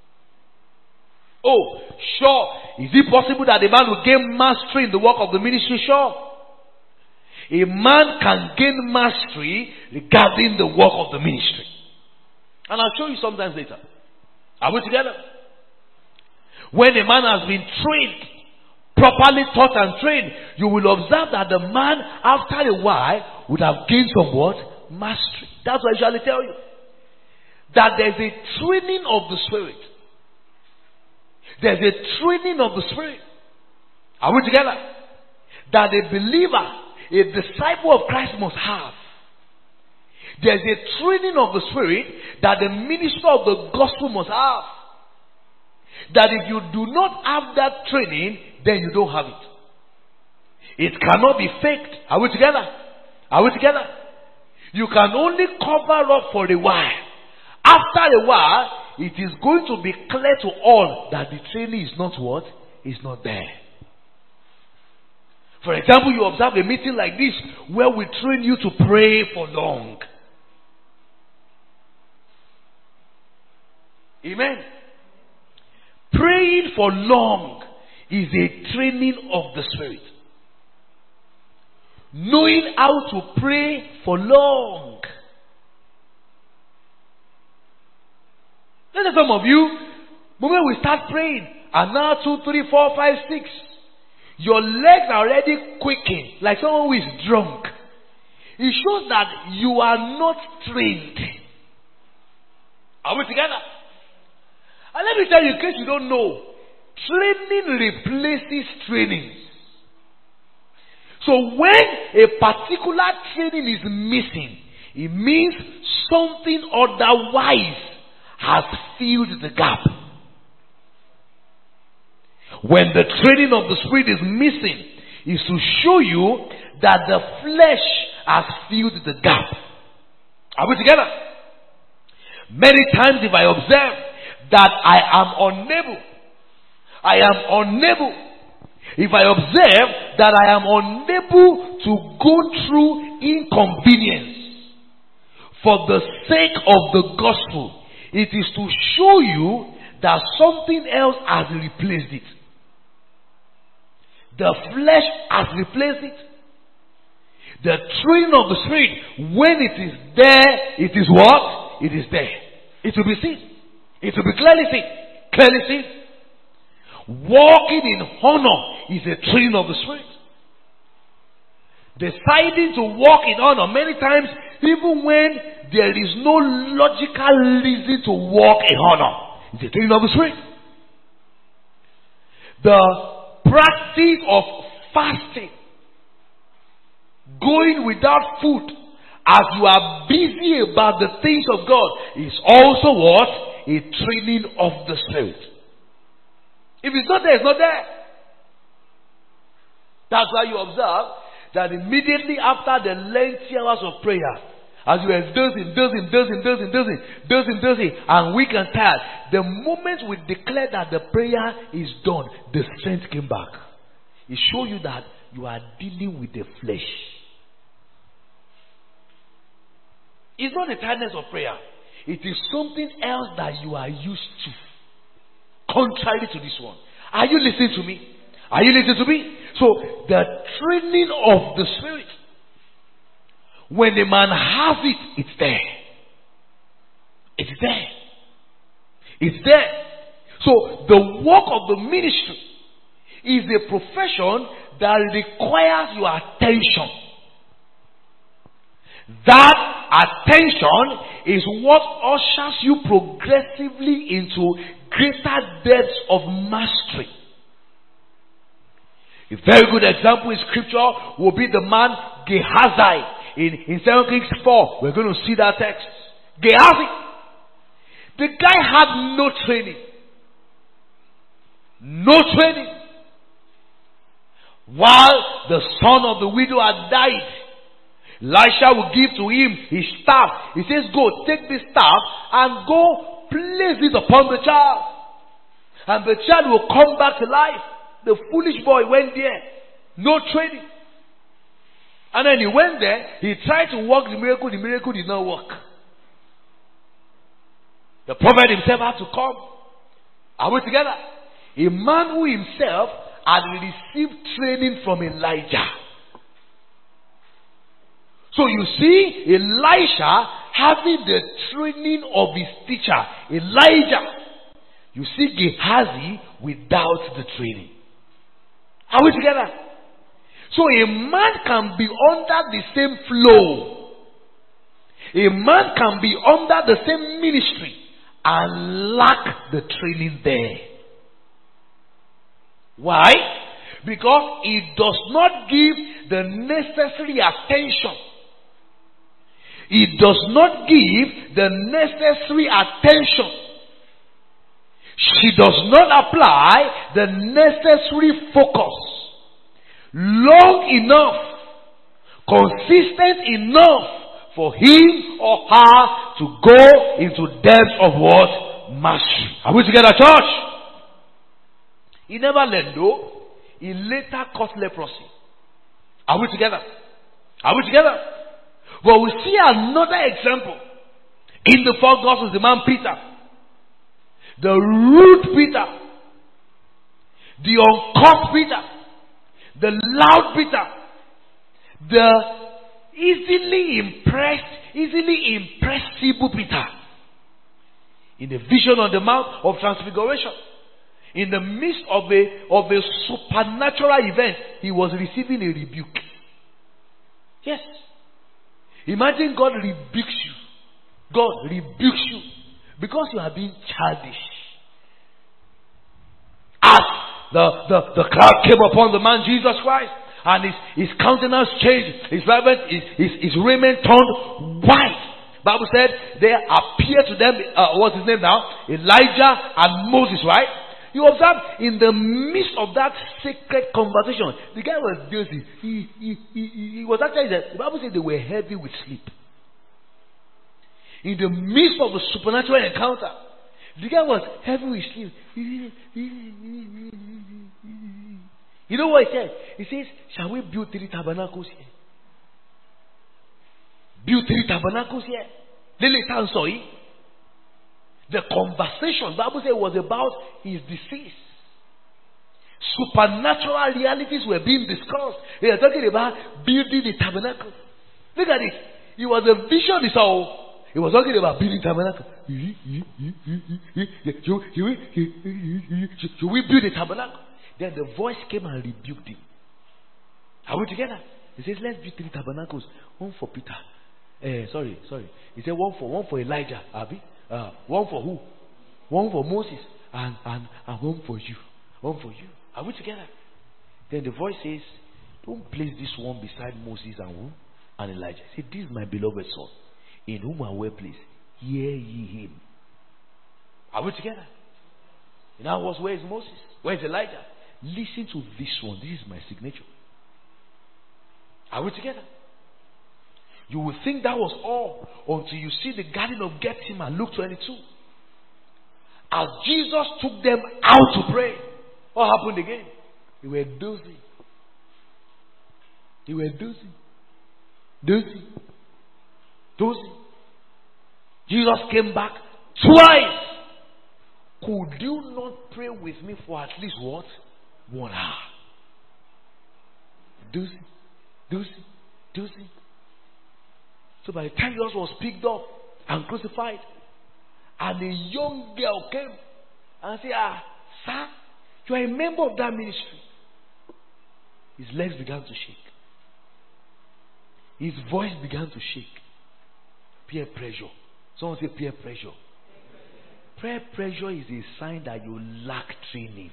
Oh, sure. Is it possible that a man will gain mastery in the work of the ministry? Sure. A man can gain mastery regarding the work of the ministry. And I'll show you sometimes later. Are we together? When a man has been trained, properly taught and trained, you will observe that the man, after a while, would have gained some what? Mastery. That's what I usually tell you. That there's a training of the Spirit. There's a training of the Spirit. Are we together? That a believer, a disciple of Christ must have. There's a training of the Spirit that the minister of the gospel must have. That if you do not have that training, then you don't have it. It cannot be faked. Are we together? Are we together? You can only cover up for a while. After a while, it is going to be clear to all that the training is not what? Is not there. For example, you observe a meeting like this where we train you to pray for long. Amen. Praying for long is a training of the Spirit. Knowing how to pray for long. There's some of you, moment we start praying, and now two, three, four, five, six, your legs are already quaking like someone who is drunk. It shows that you are not trained. Are we together? And let me tell you, in case you don't know, training replaces training. So when a particular training is missing, it means something otherwise has filled the gap. when the training of the Spirit is missing, is to show you that the flesh has filled the gap. Are we together? Many times if I observe that I am unable, I am unable, if I observe that I am unable to go through inconvenience for the sake of the gospel, it is to show you that something else has replaced it. The flesh has replaced it. The training of the Spirit, when it is there, it is what? It is there. It will be seen. It will be clearly seen. Clearly seen. Walking in honor is a training of the Spirit. Deciding to walk in honor many times, even when there is no logical reason to walk in honor, is a training of the Spirit. The practice of fasting, going without food as you are busy about the things of God, is also what? A training of the Spirit. If it's not there, it's not there. That's why you observe that immediately after the lengthy hours of prayer, as you are dozing, dozing, dozing, dozing, dozing, dozing, dozing, and weak and tired, the moment we declare that the prayer is done, the strength came back. It shows you that you are dealing with the flesh. It's not the tiredness of prayer. It is something else that you are used to. Contrary to this one. Are you listening to me? Are you listening to me? So, the training of the Spirit, when a man has it, it's there. It's there. It's there. So, the work of the ministry is a profession that requires your attention. That attention is what ushers you progressively into greater depths of mastery. A very good example in scripture will be the man Gehazi in, in Second Kings four. We're going to see that text. Gehazi. The guy had no training. No training. While the son of the widow had died, Elisha will give to him his staff. He says, go, take this staff and go place it upon the child. And the child will come back to life. The foolish boy went there. No training. And then he went there. He tried to work the miracle. The miracle did not work. The prophet himself had to come. Are we together? A man who himself had received training from Elijah. So you see, Elisha having the training of his teacher, Elijah. You see Gehazi without the training. Are we together? So a man can be under the same flow. A man can be under the same ministry and lack the training there. Why? Because he does not give the necessary attention. He does not give the necessary attention. She does not apply the necessary focus long enough, consistent enough for him or her to go into depths of what? Mastery. Are we together, church? He never learned though. He later caught leprosy. Are we together? Are we together? But we see another example in the four Gospels, the man Peter. The rude Peter. The uncouth Peter. The loud Peter. The easily impressed, easily impressible Peter. In the vision on the Mount of Transfiguration, in the midst of a, of a supernatural event, he was receiving a rebuke. Yes. Imagine God rebukes you. God rebukes you because you are being childish. As the, the, the cloud came upon the man Jesus Christ, and his, his countenance changed, his raiment, his, his, his raiment turned white. Bible said there appeared to them, uh, what's his name now? Elijah and Moses, right? You observe in the midst of that sacred conversation, the guy was dozing. He, he, he, he, he was actually, the Bible said they were heavy with sleep. In the midst of the supernatural encounter, the guy was heavy with sleep. You know what he said? He says, shall we build three tabernacles here? Build three tabernacles here. The conversation, the Bible said, was about his disease. Supernatural realities were being discussed. They are talking about building the tabernacle. Look at it. It was a vision he saw. He was talking about building tabernacle. Should we build a tabernacle? Then the voice came and rebuked him. Are we together? He says, let's build three tabernacles. One for Peter. Uh, sorry, sorry. He said one for one for Elijah. Abi? Uh, one for who? One for Moses. And, and, and one for you. One for you. Are we together? Then the voice says, don't place this one beside Moses and who? And Elijah. He said, this is my beloved son, in whom I will please. Hear ye him. Are we together? In other words, where is Moses? Where is Elijah? Listen to this one. This is my signature. Are we together? You will think that was all until you see the Garden of Gethsemane, Luke twenty-two. As Jesus took them out to pray, what happened again? They were dozing. They were dozing. Dozing. Dozing. Jesus came back twice. Could you not pray with me for at least what? One hour. Dozing. Dozing. Dozing. So by the time Jesus was picked up and crucified, and a young girl came and said, ah, sir, you are a member of that ministry. His legs began to shake. His voice began to shake. Peer pressure. Someone say peer pressure. Peer pressure is a sign that you lack training.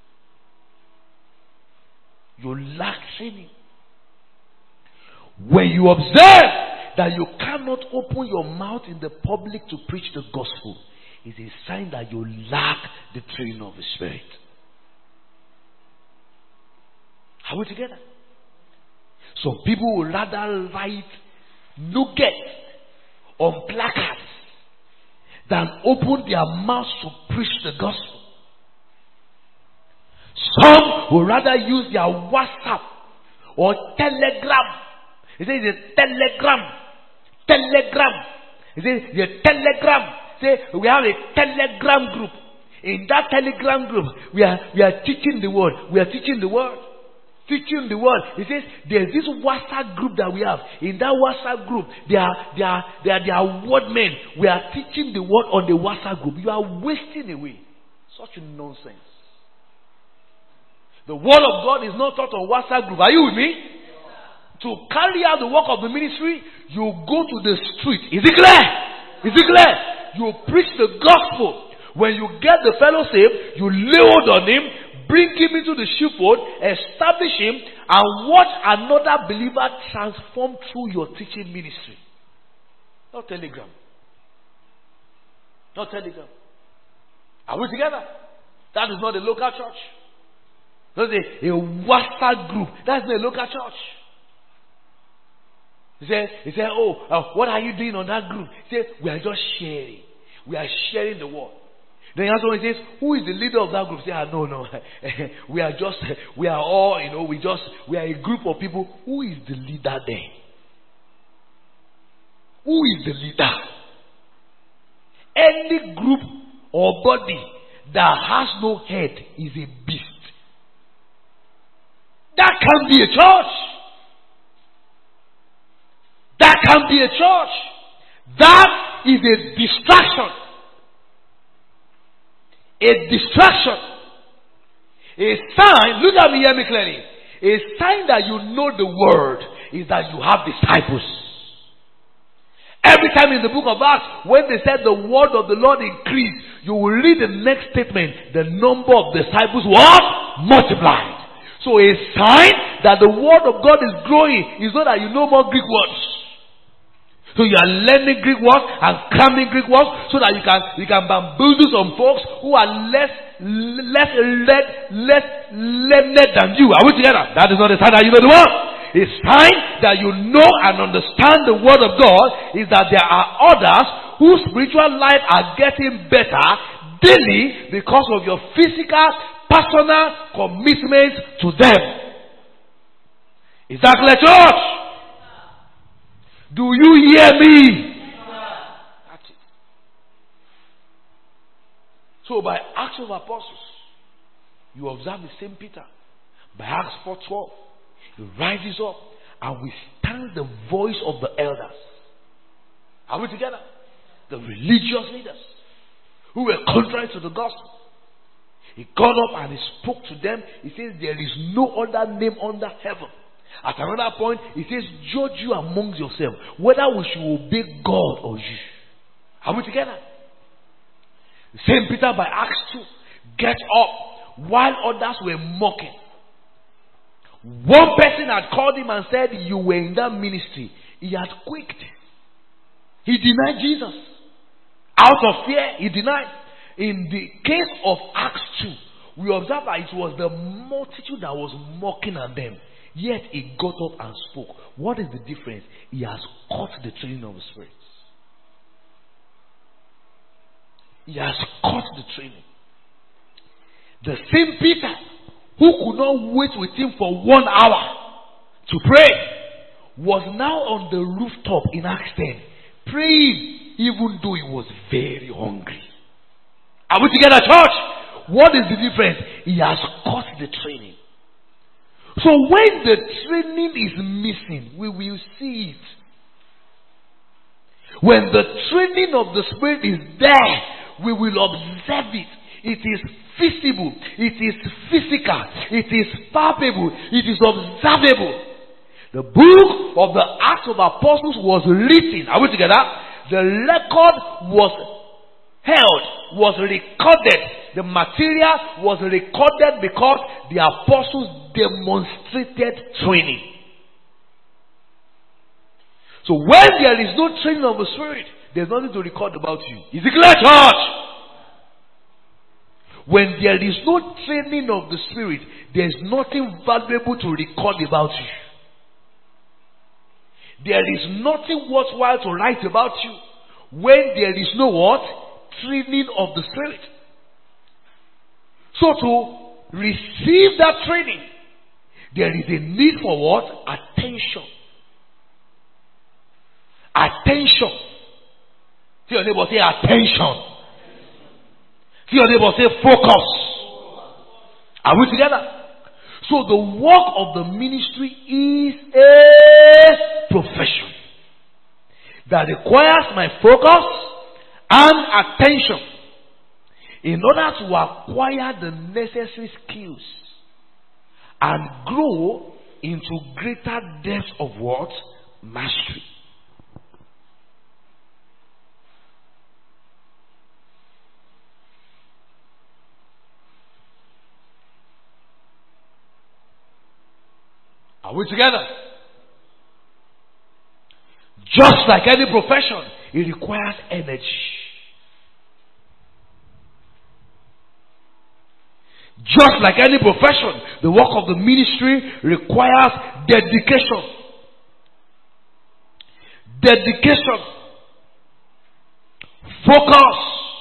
You lack training. When you observe that you cannot open your mouth in the public to preach the gospel, is a sign that you lack the training of the Spirit. Are we together? Some people would rather write nuggets on placards than open their mouths to preach the gospel. Some would rather use their WhatsApp or Telegram. He says it's a telegram. Telegram. He says the telegram. Say we have a telegram group. In that telegram group, we are we are teaching the word. We are teaching the word. Teaching the word. He says there's this WhatsApp group that we have. In that WhatsApp group, they are they are they are, they are word men. We are teaching the word on the WhatsApp group. You are wasting away. Such a nonsense. The word of God is not taught on WhatsApp group. Are you with me? To carry out the work of the ministry, you go to the street. Is it clear? Is it clear? You preach the gospel. When you get the fellow saved, you lay hold on him, bring him into the sheepfold, establish him, and watch another believer transform through your teaching ministry. Not telegram. Not telegram. Are we together? That is not a local church. That's a, a WhatsApp group. That's not a local church. He said, he said, oh, uh, what are you doing on that group? He said, we are just sharing. We are sharing the word. Then he also says, who is the leader of that group? Say, ah, no, no. we are just, we are all, you know, we just, we are a group of people. Who is the leader there? Who is the leader? Any group or body that has no head is a beast. That can be a church. That can be a church. That is a distraction. A distraction. A sign, look at me, hear me clearly. A sign that you know the word is that you have disciples. Every time in the book of Acts, when they said the word of the Lord increased, you will read the next statement. The number of disciples was multiplied. So a sign that the word of God is growing is not that you know more Greek words. So you are learning Greek words and cramming Greek words so that you can you can bamboozle some folks who are less less less less learned than you. Are we together? That is not a sign that you know the word. A sign that you know and understand the word of God is that there are others whose spiritual life are getting better daily because of your physical, personal commitment to them. Is that clear, church? Do you hear me? That's it. So by Acts of Apostles, you observe the same Peter. By Acts four twelve, he rises up and withstands the voice of the elders. Are we together? The religious leaders who were contrary to the gospel. He got up and he spoke to them. He says, there is no other name under heaven. At another point, he says, judge you amongst yourselves whether we should obey God or you. Are we together? Saint Peter by Acts two gets up while others were mocking. One person had called him and said, you were in that ministry. He had quaked. He denied Jesus. Out of fear, he denied. In the case of Acts two, we observe that it was the multitude that was mocking at them. Yet he got up and spoke. What is the difference? He has caught the training of the Spirit. He has caught the training. The same Peter who could not wait with him for one hour to pray was now on the rooftop in Acts ten, praying even though he was very hungry. Are we together, church? What is the difference? He has caught the training. So when the training is missing, we will see it. When the training of the Spirit is there, we will observe it. It is visible. It is physical. It is palpable. It is observable. The book of the Acts of Apostles was written. Are we together? The record was held, was recorded. The material was recorded because the apostles demonstrated training. So when there is no training of the Spirit, there's nothing to record about you. Is it clear, church? When there is no training of the Spirit, there's nothing valuable to record about you. There is nothing worthwhile to write about you when there is no what? Training of the Spirit. So to receive that training, there is a need for what? Attention. Attention. See your neighbor, say attention. See your neighbor, say focus. Are we together? So the work of the ministry is a profession that requires my focus and attention in order to acquire the necessary skills and grow into greater depth of what? Mastery. Are we together? Just like any profession, it requires energy. Just like any profession, the work of the ministry requires dedication. Dedication. Focus.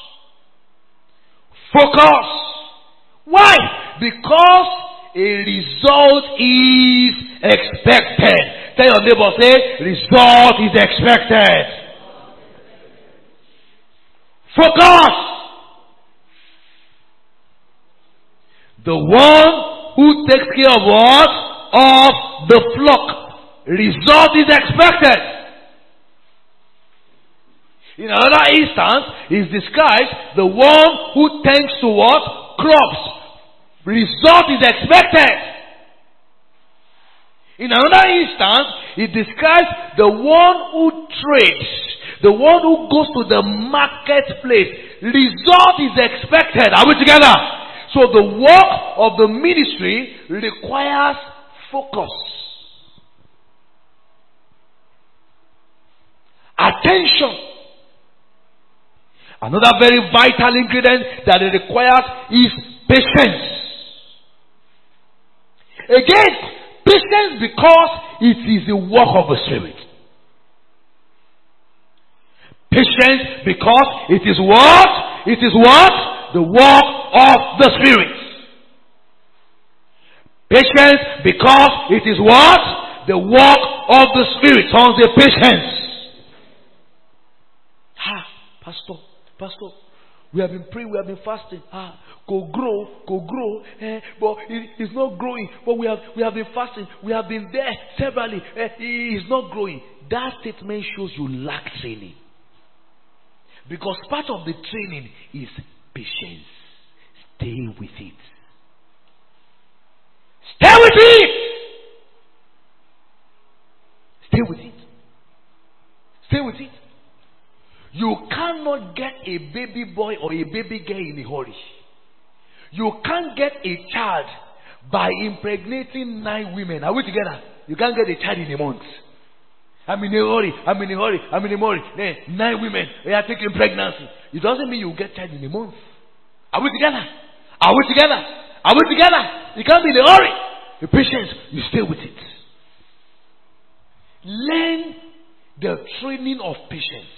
Focus. Why? Because a result is expected. Tell your neighbor, say, result is expected. Focus. The one who takes care of what? Of the flock. Result is expected. In another instance, is described the one who tends to what? Crops. Result is expected. In another instance, it describes the one who trades, the one who goes to the marketplace. Result is expected. Are we together? So the work of the ministry requires focus, attention. Another very vital ingredient that it requires is patience. Again, patience because it is the work of the Spirit. Patience because it is what? It is what? The work of the Spirit. Patience because it is what? The work of the Spirit. Someone say patience. Ah, Pastor, Pastor, we have been praying, we have been fasting. Ah, go grow, go grow. Eh, but it, it's not growing. But we have we have been fasting. We have been there severally. Eh, it is not growing. That statement shows you lack training. Because part of the training is patience. Stay with it. Stay with it. Stay with it. Stay with it. You cannot get a baby boy or a baby girl in a hurry. You can't get a child by impregnating nine women. Are we together? You can't get a child in a month. I'm in a hurry. I'm in a hurry. I'm in a hurry. Eh, nine women. They are taking pregnancy. It doesn't mean you get child in a month. Are we together? Are we together? Are we together? You can't be in a hurry. The patience, you stay with it. Learn the training of patience.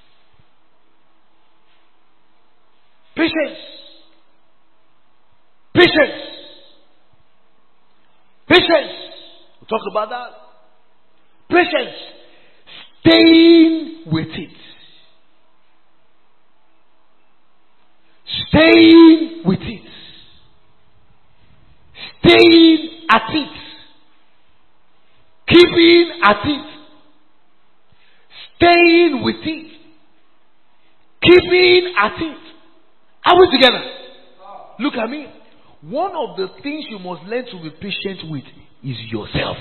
Patience. Patience. Patience. We'll talk about that. Patience. Staying with it. Staying with it. Staying at it. Keeping at it. Staying with it. Keeping at it. Are we together? Look at me. One of the things you must learn to be patient with is yourself.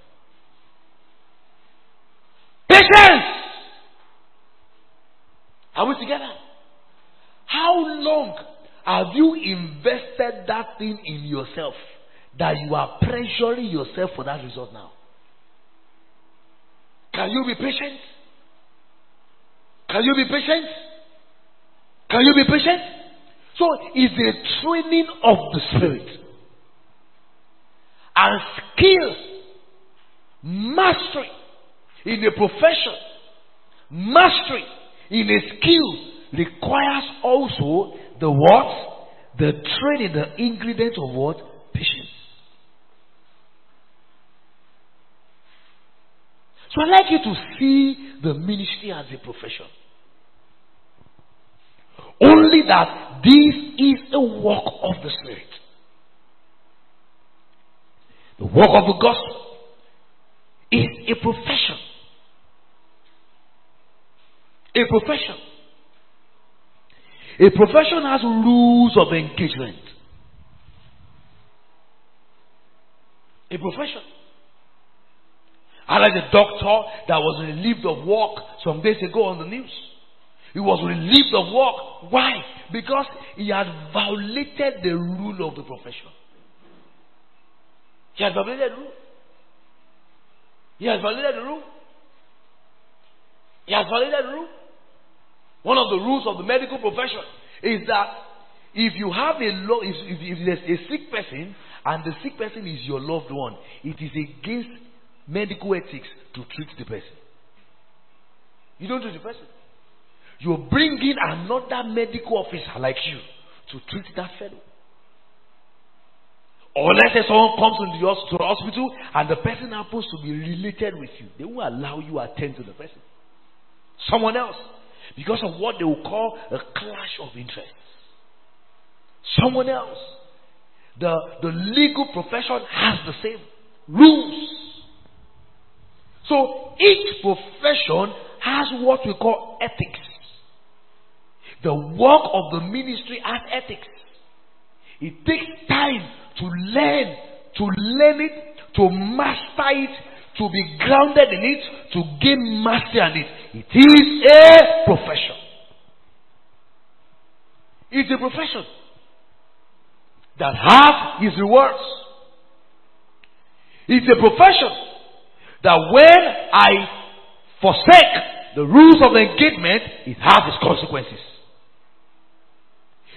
Patience! Are we together? How long have you invested that thing in yourself that you are pressuring yourself for that result now? Can you be patient? Can you be patient? Can you be patient? So it's a training of the Spirit. And skill, mastery in a profession, mastery in a skill requires also the what? The training, the ingredient of what? Patience. So I'd like you to see the ministry as a profession. Only that this is a work of the Spirit. The work of the gospel is a profession. A profession. A profession has rules of engagement. A profession. I like the doctor that was relieved of work some days ago on the news. He was relieved of work. Why? Because he had violated the rule of the profession. He had violated the rule. He has violated the rule. He has violated the rule. One of the rules of the medical profession is that if you have a lo- if, if, if there's a sick person and the sick person is your loved one, it is against medical ethics to treat the person. You don't treat the person. You bring in another medical officer like you to treat that fellow. Or let's say someone comes into the to the hospital and the person happens to be related with you. They won't allow you to attend to the person. Someone else. Because of what they will call a clash of interests. Someone else. The, the legal profession has the same rules. So each profession has what we call ethics. The work of the ministry has ethics. It takes time to learn, to learn it, to master it, to be grounded in it, to gain mastery on it. It is a profession. It's a profession that has its rewards. It's a profession that when I forsake the rules of engagement, it has its consequences.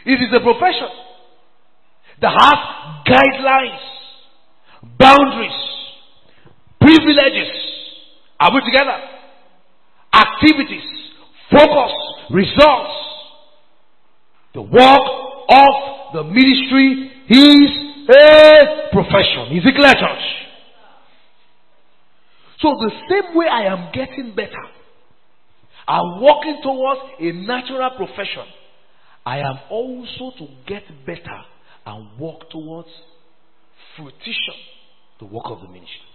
It is a profession that has guidelines, boundaries, privileges. Are we together? Activities, focus, results. The work of the ministry is a profession. Is it clear, church? So the same way I am getting better, I'm walking towards a natural profession, I am also to get better and walk towards fruition, the work of the ministry.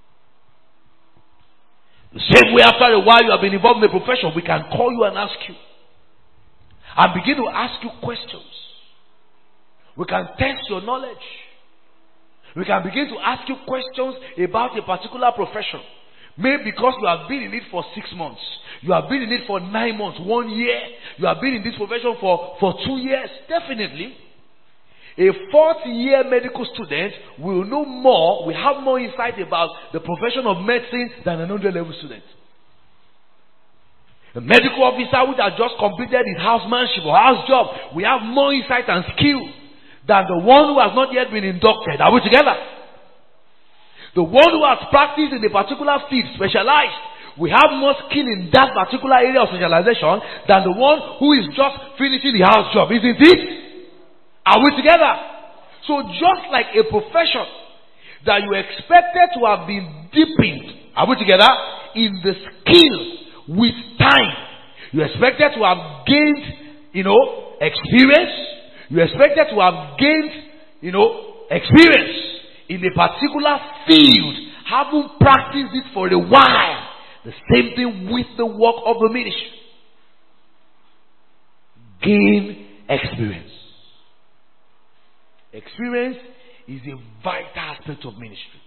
The same way after a while you have been involved in the profession, we can call you and ask you. And begin to ask you questions. We can test your knowledge. We can begin to ask you questions about a particular profession. Maybe because you have been in it for six months. You have been in it for nine months, one year. You have been in this profession for, for two years. Definitely. A fourth year medical student will know more, will have more insight about the profession of medicine than an hundred level student. A medical officer who has just completed his housemanship or house job will have more insight and skill than the one who has not yet been inducted. Are we together? The one who has practiced in a particular field, specialized, will have more skill in that particular area of specialization than the one who is just finishing the house job. Isn't it? Are we together? So just like a profession that you expected to have been deepened, are we together? In the skill with time. You expected to have gained, you know, experience. You expected to have gained, you know, experience in a particular field. Having practiced it for a while. The same thing with the work of the ministry. Gain experience. Experience is a vital aspect of ministry.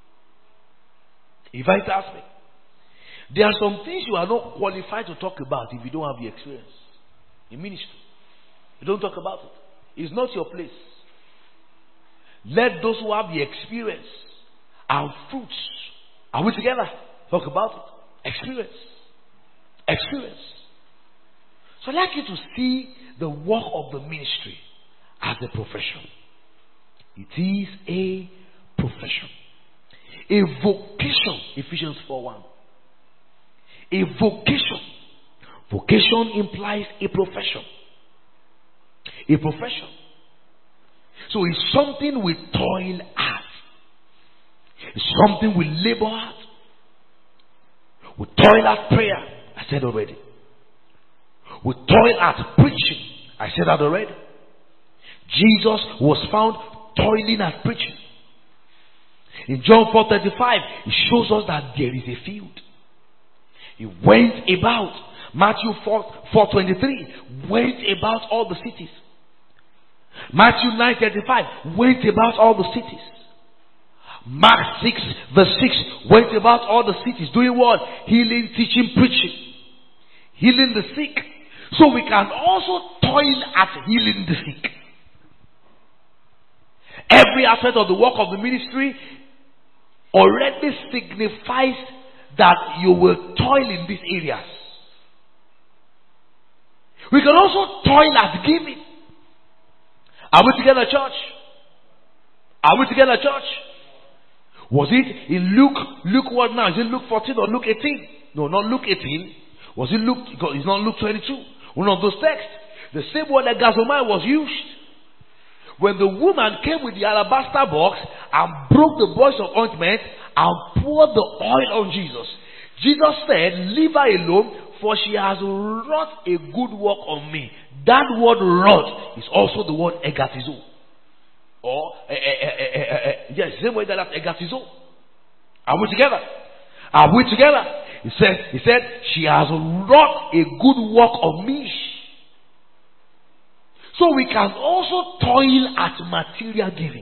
A vital aspect. There are some things you are not qualified to talk about if you don't have the experience. In ministry. You don't talk about it. It's not your place. Let those who have the experience and fruits, are we together? Talk about it. Experience. Experience. So I'd like you to see the work of the ministry as a profession. It is a profession. A vocation. Ephesians four one. A vocation. Vocation implies a profession. A profession. So it's something we toil at. It's something we labor at. We toil at prayer. I said already. We toil at preaching. I said that already. Jesus was found toiling at preaching. In John four thirty-five, it shows us that there is a field. He went about. Matthew four twenty-three went about all the cities. Matthew nine thirty-five went about all the cities. Mark six verse six went about all the cities. Doing what? Healing, teaching, preaching. Healing the sick. So we can also toil at healing the sick. Every aspect of the work of the ministry already signifies that you will toil in these areas. We can also toil at giving. Are we together, church? Are we together, church? Was it in Luke? Luke what now? Is it Luke fourteen or Luke eighteen? No, not Luke eighteen. Was it Luke? It's not Luke twenty-two. One of those texts. The same word that gazomai was used. When the woman came with the alabaster box and broke the box of ointment and poured the oil on Jesus, Jesus said, "Leave her alone, for she has wrought a good work on me." That word wrought is also the word egatizo. Or, eh, eh, eh, eh, eh, eh, yes, same way that that's egatizo. Are we together? Are we together? He said, he said, she has wrought a good work on me. So we can also toil at material giving.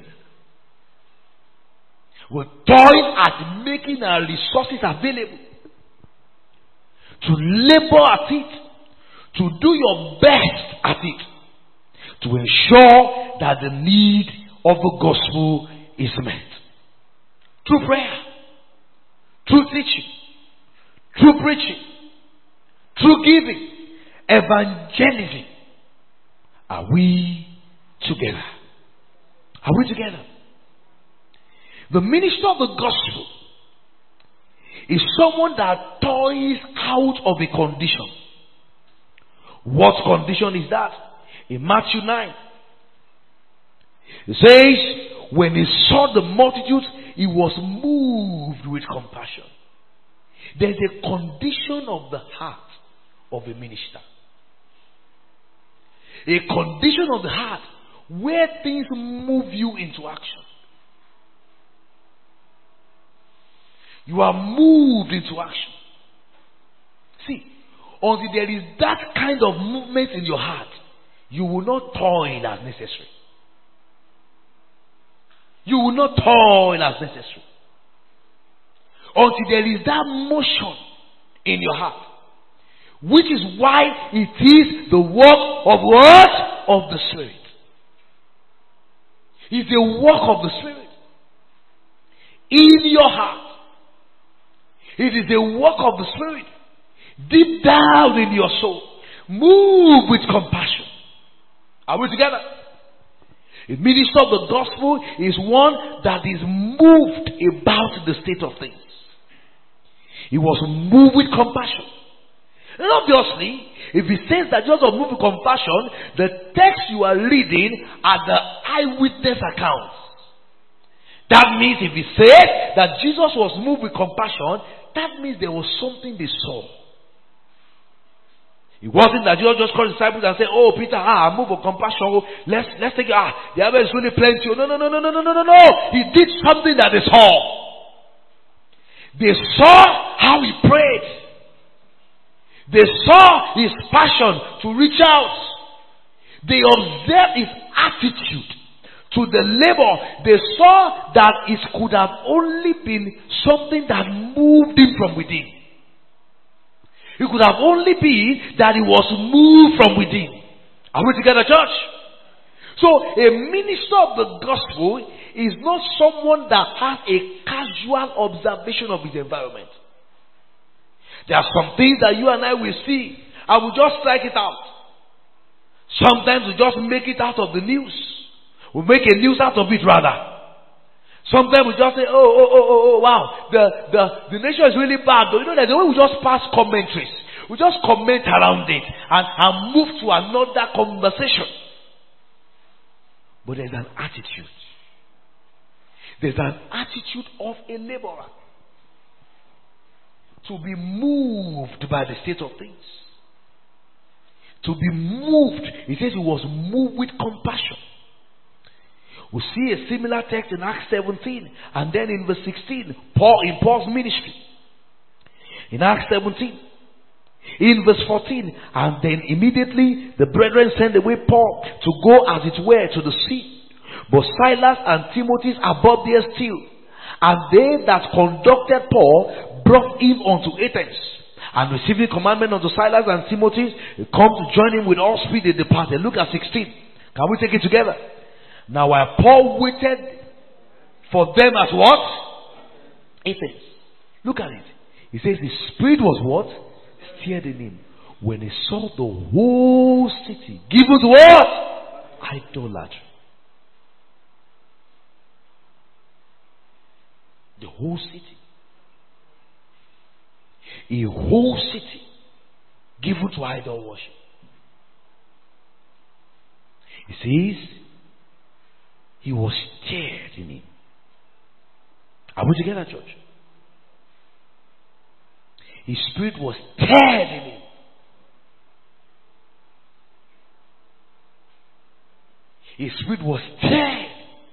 We toil at making our resources available. To labor at it. To do your best at it. To ensure that the need of the gospel is met. Through prayer. Through teaching. Through preaching. Through giving. Evangelism. Are we together? Are we together? The minister of the gospel is someone that toils out of a condition. What condition is that? In Matthew nine, it says, when he saw the multitudes, he was moved with compassion. There's a condition of the heart of a minister. A condition of the heart where things move you into action. You are moved into action. See, until there is that kind of movement in your heart, you will not toil as necessary. You will not toil as necessary. Until there is that motion in your heart. Which is why it is the work of what? Of the Spirit. It's the work of the Spirit. In your heart. It is the work of the Spirit. Deep down in your soul. Move with compassion. Are we together? A minister of the gospel is one that is moved about the state of things. He was moved with compassion. And obviously, if he says that Jesus was moved with compassion, the text you are reading are the eyewitness accounts. That means if he said that Jesus was moved with compassion, that means there was something they saw. It wasn't that Jesus just called the disciples and said, "Oh, Peter, ah, move with compassion. Oh, let's let's take it. Ah, the other is really plenty." No, no, no, no, no, no, no, no, no. He did something that they saw. They saw how he prayed. They saw his passion to reach out. They observed his attitude to the labor. They saw that it could have only been something that moved him from within. It could have only been that he was moved from within. Are we together, church? So, a minister of the gospel is not someone that has a casual observation of his environment. There are some things that you and I will see, and we just strike it out. Sometimes we just make it out of the news. We make a news out of it rather. Sometimes we just say, oh, oh, oh, oh, oh, wow, the, the, the nation is really bad. But you know that the way we just pass commentaries, we just comment around it and, and move to another conversation. But there's an attitude. There's an attitude of a laborer. To be moved by the state of things. To be moved. He says he was moved with compassion. We see a similar text in Acts seventeen. And then in verse sixteen. Paul, in Paul's ministry. In Acts seventeen. In verse fourteen. And then immediately the brethren sent away Paul to go as it were to the sea. But Silas and Timothy abode there still. And they that conducted Paul brought him unto Athens, and receiving commandment unto Silas and Timothy, come to join him with all speed, they departed. Look at sixteen. Can we take it together? Now while Paul waited for them at what? Athens. Look at it. He says the spirit was what? Stirred in him. When he saw the whole city given to what? Idolatry. The whole city. A whole city given to idol worship. He says he was stirred in him. Are we together, church? His spirit was stirred in him. His spirit was stirred.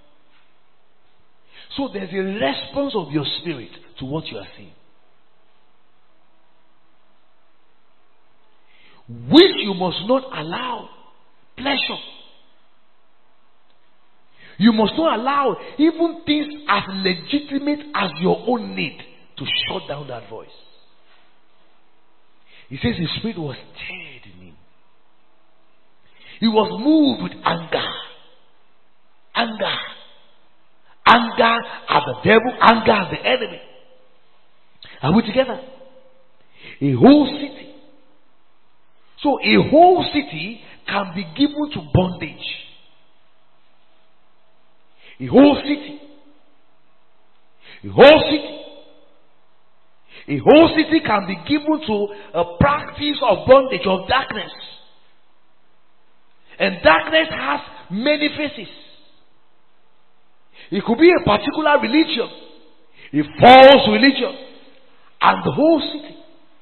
So there's a response of your spirit to what you are seeing. Which you must not allow pleasure. You must not allow even things as legitimate as your own need to shut down that voice. He says his spirit was stirred in him. He was moved with anger. Anger. Anger at the devil. Anger at the enemy. Are we together? A whole city. So a whole city can be given to bondage. A whole city. A whole city. A whole city can be given to a practice of bondage, of darkness. And darkness has many faces. It could be a particular religion, a false religion, and the whole city.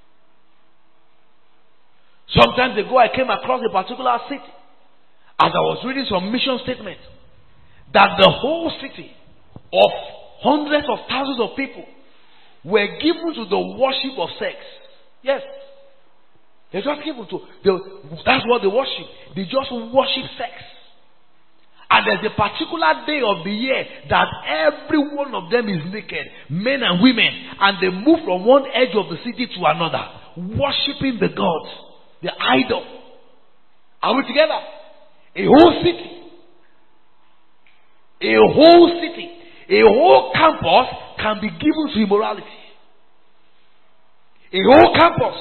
Sometimes ago I came across a particular city as I was reading some mission statement that the whole city of hundreds of thousands of people were given to the worship of sex. Yes. They're just given to, they, that's what they worship. They just worship sex. And there's a particular day of the year that every one of them is naked, men and women, and they move from one edge of the city to another, worshiping the gods, the idol. Are we together? A whole city. A whole city. A whole campus can be given to immorality. A whole campus.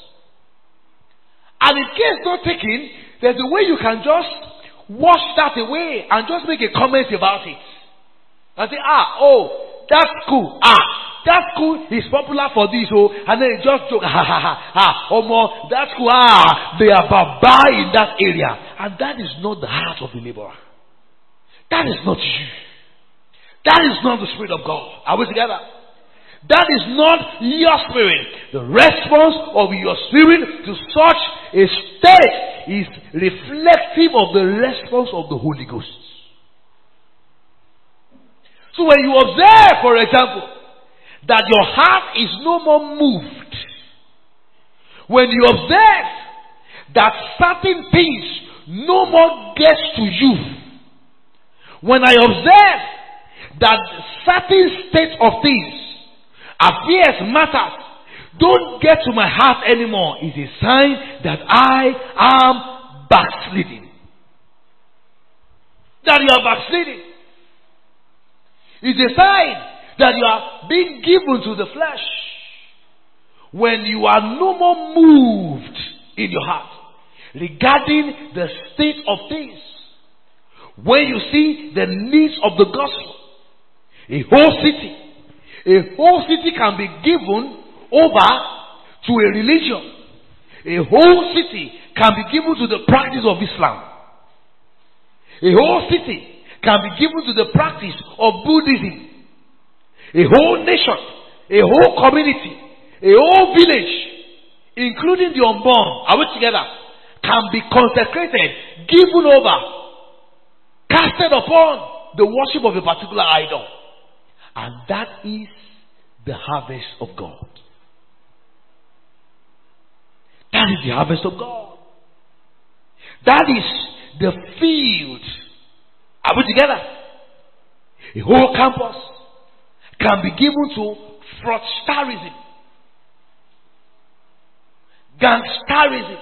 And in case not taken, there's a way you can just wash that away and just make a comment about it. And say, ah, oh, that's cool. Ah, that school is popular for this, oh, and then they just joke, ha ha ha, ah, oh, more, that school, ah, they are baba in that area. And that is not the heart of the laborer. That is not you. That is not the Spirit of God. Are we together? That is not your spirit. The response of your spirit to such a state is reflective of the response of the Holy Ghost. So when you observe, for example, that your heart is no more moved, when you observe that certain things no more gets to you, when I observe that certain state of things, affairs, matters, don't get to my heart anymore, is a sign that I am backsliding. That you are backsliding. It's a sign that you are being given to the flesh. When you are no more moved in your heart regarding the state of things. When you see the needs of the gospel, a whole city, a whole city can be given over to a religion. A whole city can be given to the practice of Islam. A whole city can be given to the practice of Buddhism. A whole nation, a whole community, a whole village, including the unborn, are we together, can be consecrated, given over, casted upon the worship of a particular idol. And that is the harvest of God. That is the harvest of God. That is the field. Are we together? A whole campus can be given to fraudsterism, gangsterism,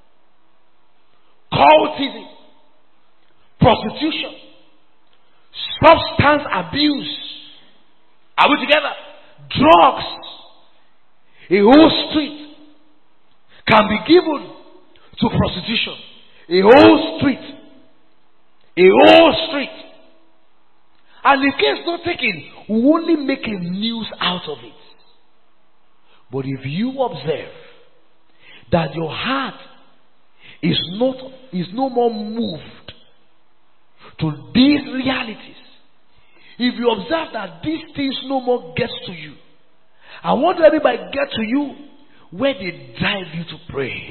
cultism, prostitution, substance abuse. Are we together? Drugs. A whole street can be given to prostitution. A whole street. A whole street. And in case not taken, we only make a news out of it. But if you observe that your heart is not is no more moved to these realities, if you observe that these things no more get to you, I want everybody get to you where they drive you to pray,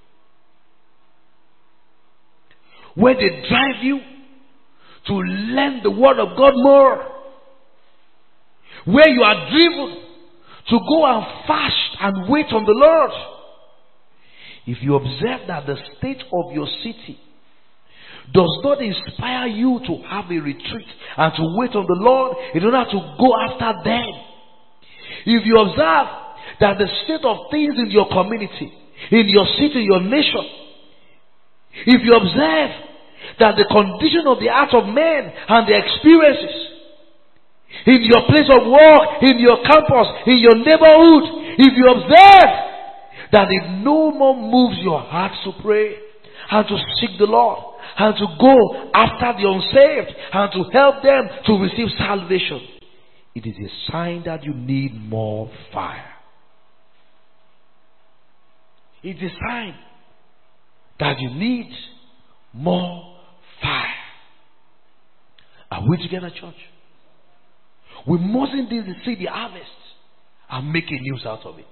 where they drive you to learn the word of God more, where you are driven to go and fast and wait on the Lord. If you observe that the state of your city does not inspire you to have a retreat and to wait on the Lord in order to go after them, if you observe that the state of things in your community, in your city, your nation, if you observe that the condition of the heart of men and their experiences in your place of work, in your campus, in your neighborhood, if you observe that it no more moves your heart to pray, and to seek the Lord, and to go after the unsaved, and to help them to receive salvation. It is a sign that you need more fire. It's a sign that you need more fire. Are we together, church? We mustn't see the harvest and make a news out of it.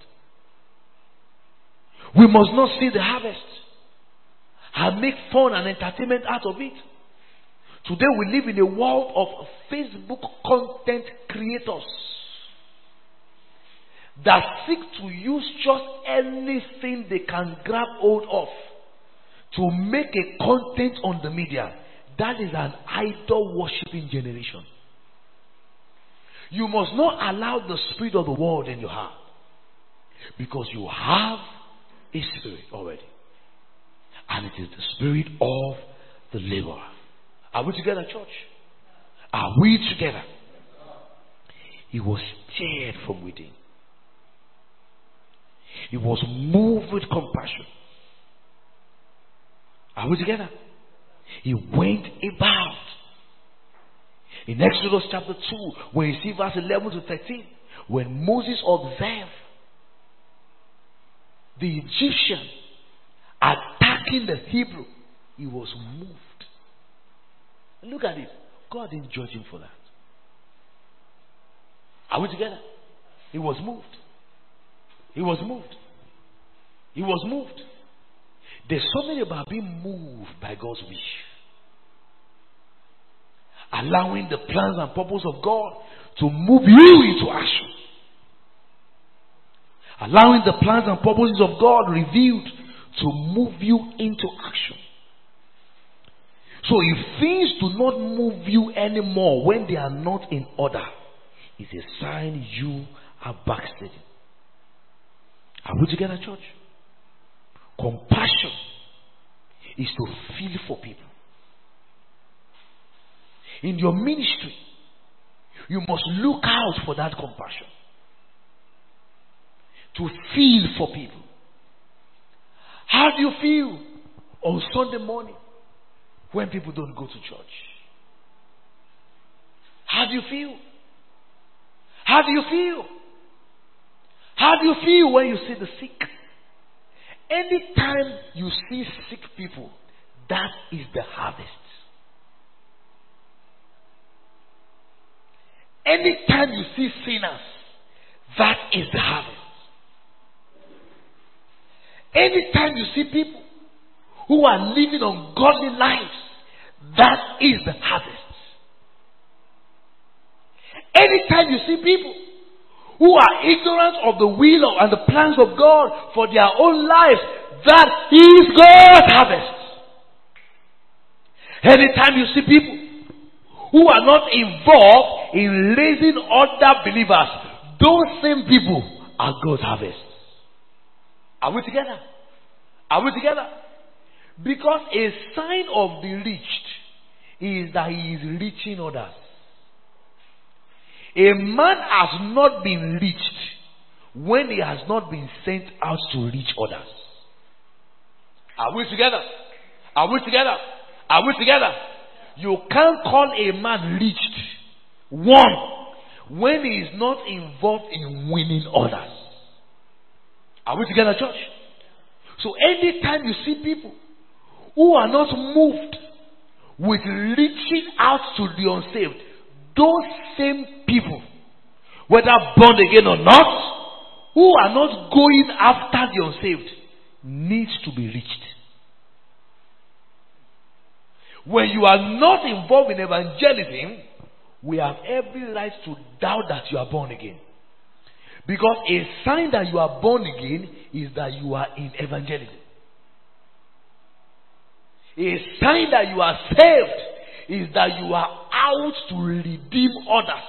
We must not see the harvest and make fun and entertainment out of it. Today we live in a world of Facebook content creators that seek to use just anything they can grab hold of to make a content on the media. That is an idol worshipping generation. You must not allow the spirit of the world in your heart, because you have a spirit already, and it is the spirit of the laborer. Are we together, church? Are we together? He was stirred from within. He was moved with compassion. Are we together? He went about. In Exodus chapter two, when you see verse eleven to thirteen, when Moses observed the Egyptian attacking the Hebrew, he was moved. Look at it. God didn't judge him for that. Are we together? He was moved. He was moved. He was moved. There's something about being moved by God's wish. Allowing the plans and purpose of God to move you into action. Allowing the plans and purposes of God revealed to move you into action. So if things do not move you anymore when they are not in order, it's a sign you are backsliding. Are we together, church? Compassion is to feel for people. In your ministry, you must look out for that compassion. To feel for people. How do you feel on Sunday morning when people don't go to church? How do you feel? How do you feel? How do you feel when you see the sick? Anytime you see sick people, that is the harvest. Anytime you see sinners, that is the harvest. Anytime you see people who are living ungodly lives, that is the harvest. Anytime you see people who are ignorant of the will of, and the plans of God for their own lives, that is God's harvest. Anytime you see people who are not involved in raising other believers, those same people are God's harvest. Are we together? Are we together? Because a sign of the reached is that he is reaching others. A man has not been reached when he has not been sent out to reach others. Are we together? Are we together? Are we together? You can't call a man reached, one, when he is not involved in winning others. Are we together, church? So anytime you see people who are not moved with reaching out to the unsaved, those same people, whether born again or not, who are not going after the unsaved, needs to be reached. When you are not involved in evangelism, we have every right to doubt that you are born again. Because a sign that you are born again is that you are in evangelism. A sign that you are saved is that you are out to redeem others.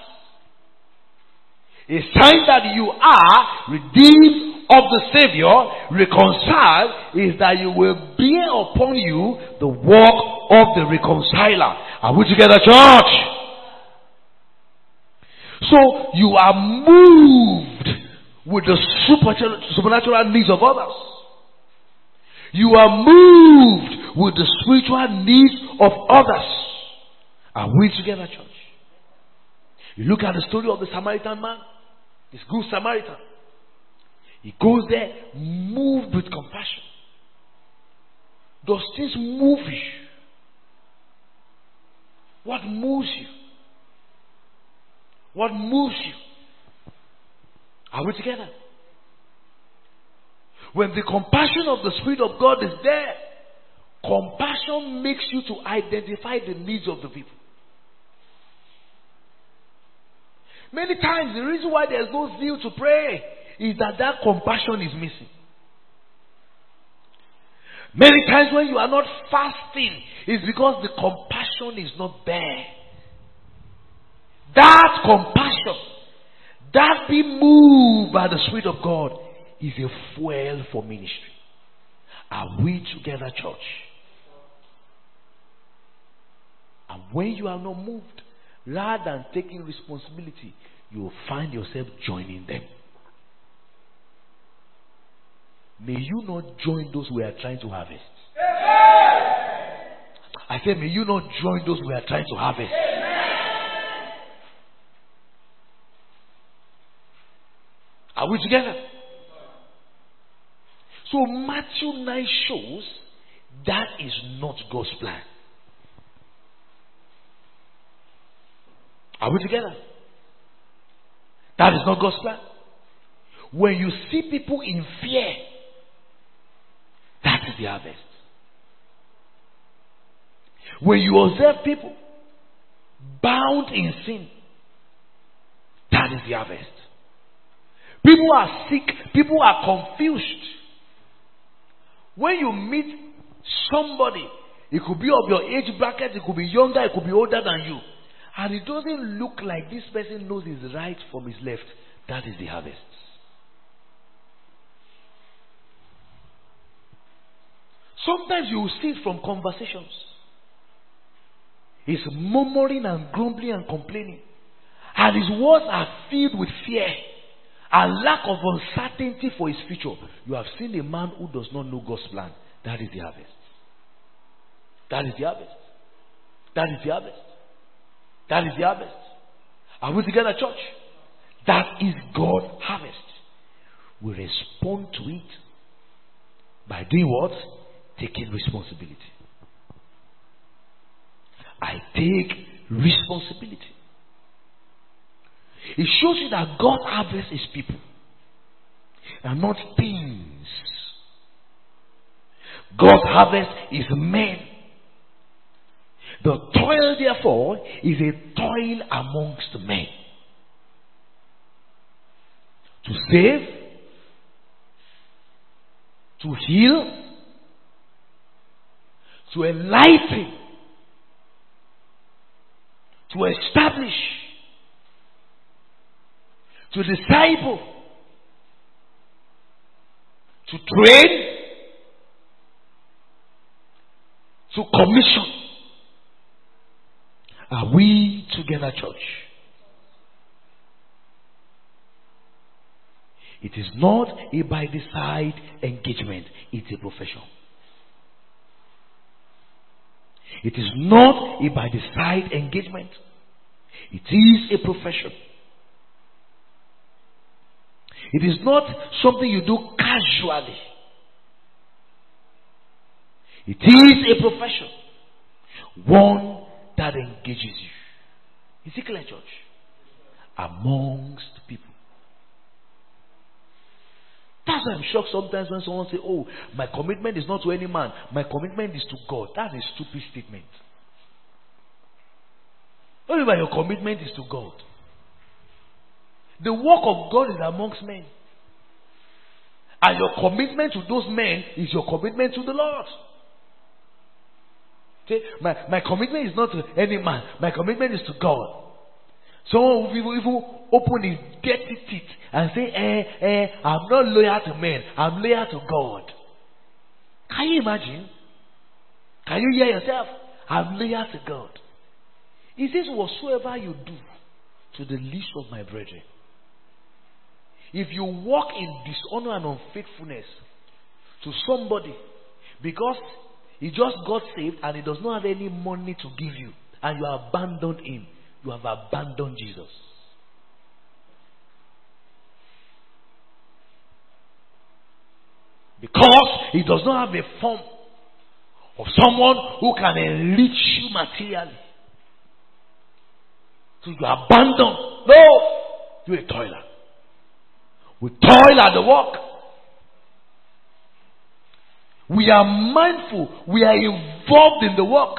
A sign that you are redeemed of the Savior, reconciled, is that you will bear upon you the work of the reconciler. Are we together, church? So you are moved with the supernatural, supernatural needs of others. You are moved with the spiritual needs of others. Are we together, church? You look at the story of the Samaritan man, this good Samaritan. He goes there moved with compassion. Does things move you? What moves you? What moves you? Are we together? When the compassion of the Spirit of God is there, compassion makes you to identify the needs of the people. Many times the reason why there's no zeal to pray is that that compassion is missing. Many times when you are not fasting, it's because the compassion is not there. That compassion, that being moved by the Spirit of God, is a fuel for ministry. Are we together, church? And when you are not moved, rather than taking responsibility, you will find yourself joining them. May you not join those we are trying to harvest. I said, may you not join those we are trying to harvest. Are we together? So Matthew nine shows that is not God's plan. Are we together? That is not God's plan. When you see people in fear, that is the harvest. When you observe people bound in sin, that is the harvest. People are sick, people are confused. When you meet somebody, it could be of your age bracket, it could be younger, it could be older than you, and it doesn't look like this person knows his right from his left, that is the harvest. Sometimes you will see it from conversations. He's murmuring and grumbling and complaining, and his words are filled with fear and lack of uncertainty for his future. You have seen a man who does not know God's plan. That is the harvest. That is the harvest. That is the harvest. That is the harvest. Are we together, church? That is God's harvest. We respond to it by doing what? Taking responsibility. I take responsibility. It shows you that God's harvest is people and not things. God's harvest is men. The toil, therefore, is a toil amongst men. To save, to heal, to enlighten, to establish, to disciple, to train, to commission. Are we together, church? It is not a by the side engagement, it's a profession. It is not a by the side engagement, it is a profession. It is not something you do casually. It is a profession. One that engages you. Is it clear, church? Amongst people. That's why I'm shocked sometimes when someone says, oh, my commitment is not to any man. My commitment is to God. That's a stupid statement. What do you mean by your commitment is to God? The work of God is amongst men. And your commitment to those men is your commitment to the Lord. Okay? My, my commitment is not to any man. My commitment is to God. Someone will even open his dirty teeth and say, eh, eh, I'm not loyal to men. I'm loyal to God. Can you imagine? Can you hear yourself? I'm loyal to God. He says, whatsoever you do to the least of my brethren, if you walk in dishonor and unfaithfulness to somebody because He just got saved and he does not have any money to give you. And you abandoned him. You have abandoned Jesus. Because he does not have a form of someone who can enrich you materially. So you abandon. No! You're a toiler. We toil at the work. We are mindful. We are involved in the work.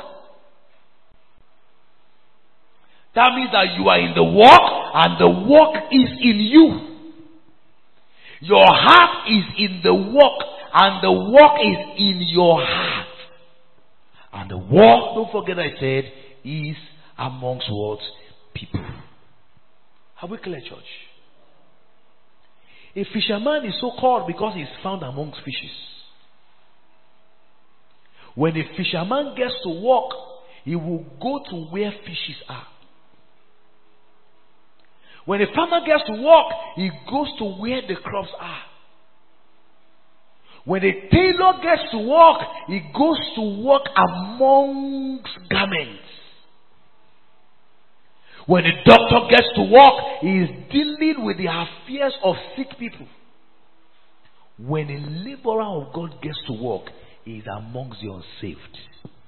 That means that you are in the work and the work is in you. Your heart is in the work and the work is in your heart. And the work, don't forget I said, is amongst what? People. Are we clear, church? A fisherman is so called because he is found amongst fishes. When a fisherman gets to work, he will go to where fishes are. When a farmer gets to work, he goes to where the crops are. When a tailor gets to work, he goes to work amongst garments. When a doctor gets to work, he is dealing with the affairs of sick people. When a laborer of God gets to work, he is amongst the unsaved.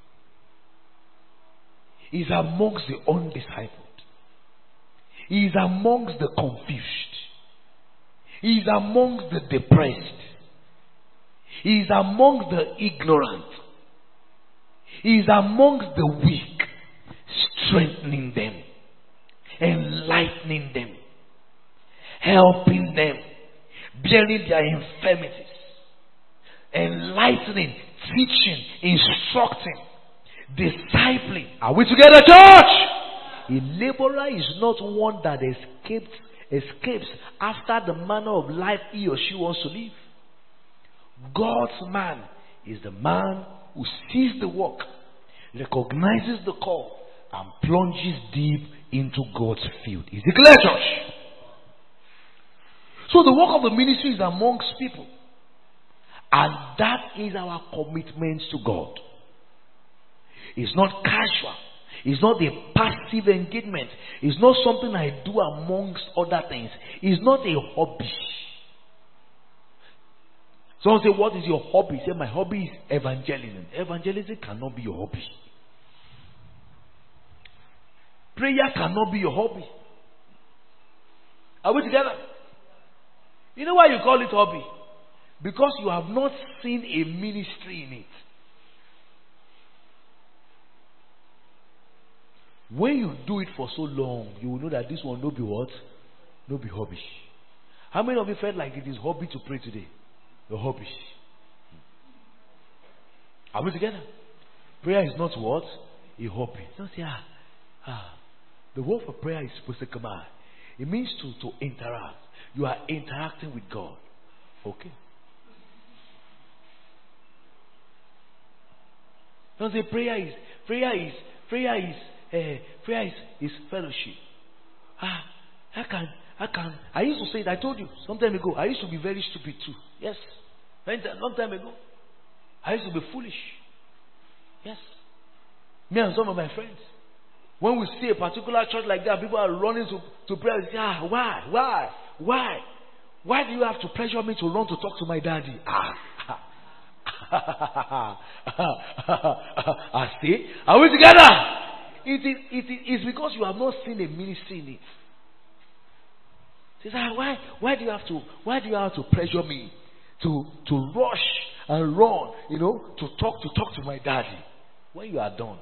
He is amongst the undiscipled. He is amongst the confused. He is amongst the depressed. He is amongst the ignorant. He is amongst the weak, strengthening them, enlightening them, helping them, bearing their infirmities, enlightening, teaching, instructing, discipling. Are we together, church? A laborer is not one that escapes, escapes after the manner of life he or she wants to live. God's man is the man who sees the work, recognizes the call, and plunges deep into God's field. Is it clear, church? So the work of the ministry is amongst people. And that is our commitment to God. It's not casual. It's not a passive engagement. It's not something I do amongst other things. It's not a hobby. Someone say, what is your hobby? Say, my hobby is evangelism. Evangelism cannot be your hobby. Prayer cannot be your hobby. Are we together? You know why you call it hobby? Because you have not seen a ministry in it. When you do it for so long, you will know that this one no be what? No be hobby. How many of you felt like it is hobby to pray today? Your hobby. Are we together? Prayer is not what? A hobby. Don't say, ah, ah. The word for prayer is supposed to come out. It means to, to interact. You are interacting with God. Okay? Don't say prayer is, prayer is, prayer is, Uh, prayer is, is fellowship. Ah, I can, I can. I used to say it. I told you some time ago. I used to be very stupid too. Yes, long time ago. I used to be foolish. Yes, me and some of my friends. When we see a particular church like that, people are running to to pray. They say, ah, why, why, why, why do you have to pressure me to run to talk to my daddy? Ah. I see. Are we together? It is, it is because you have not seen a ministry in it. Says, ah, why, why do you have to, why do you have to pressure me to, to rush and run, you know, to talk, to talk to my daddy when you are done?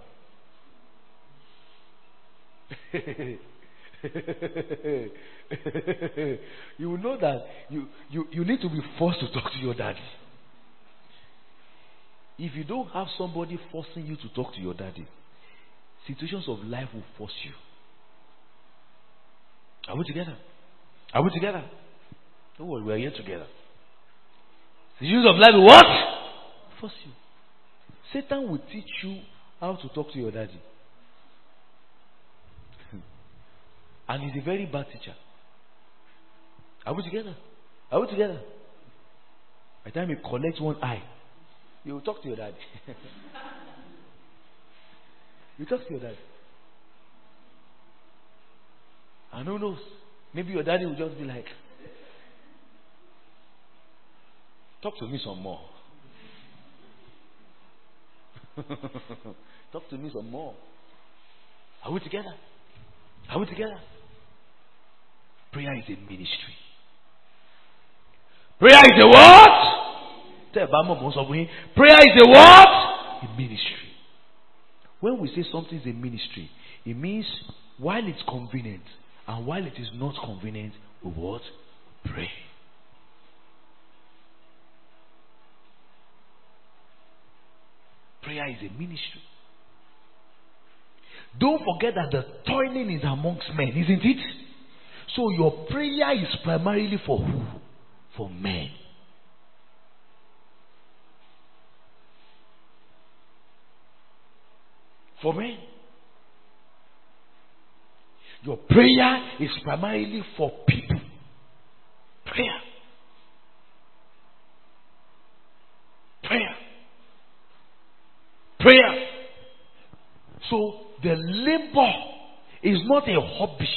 You will know that you, you, you need to be forced to talk to your daddy. If you don't have somebody forcing you to talk to your daddy, situations of life will force you. Are we together? Are we together? Don't worry, we are here together. Situations of life will what? Force you. Satan will teach you how to talk to your daddy. And he's a very bad teacher. Are we together? Are we together? By the time he collects one eye, You talk to your dad. You talk to your dad. And who knows? Maybe your daddy will just be like, talk to me some more. Talk to me some more. Are we together? Are we together? Prayer is a ministry. Prayer is a what? Prayer is a what? A ministry. When we say something is a ministry, it means while it's convenient and while it is not convenient, we what? Pray. Prayer is a ministry. Don't forget that the toiling is amongst men, isn't it? So your prayer is primarily for who? For men. For men. Your prayer is primarily for people. Prayer. Prayer. Prayer. So the labor is not a hobby.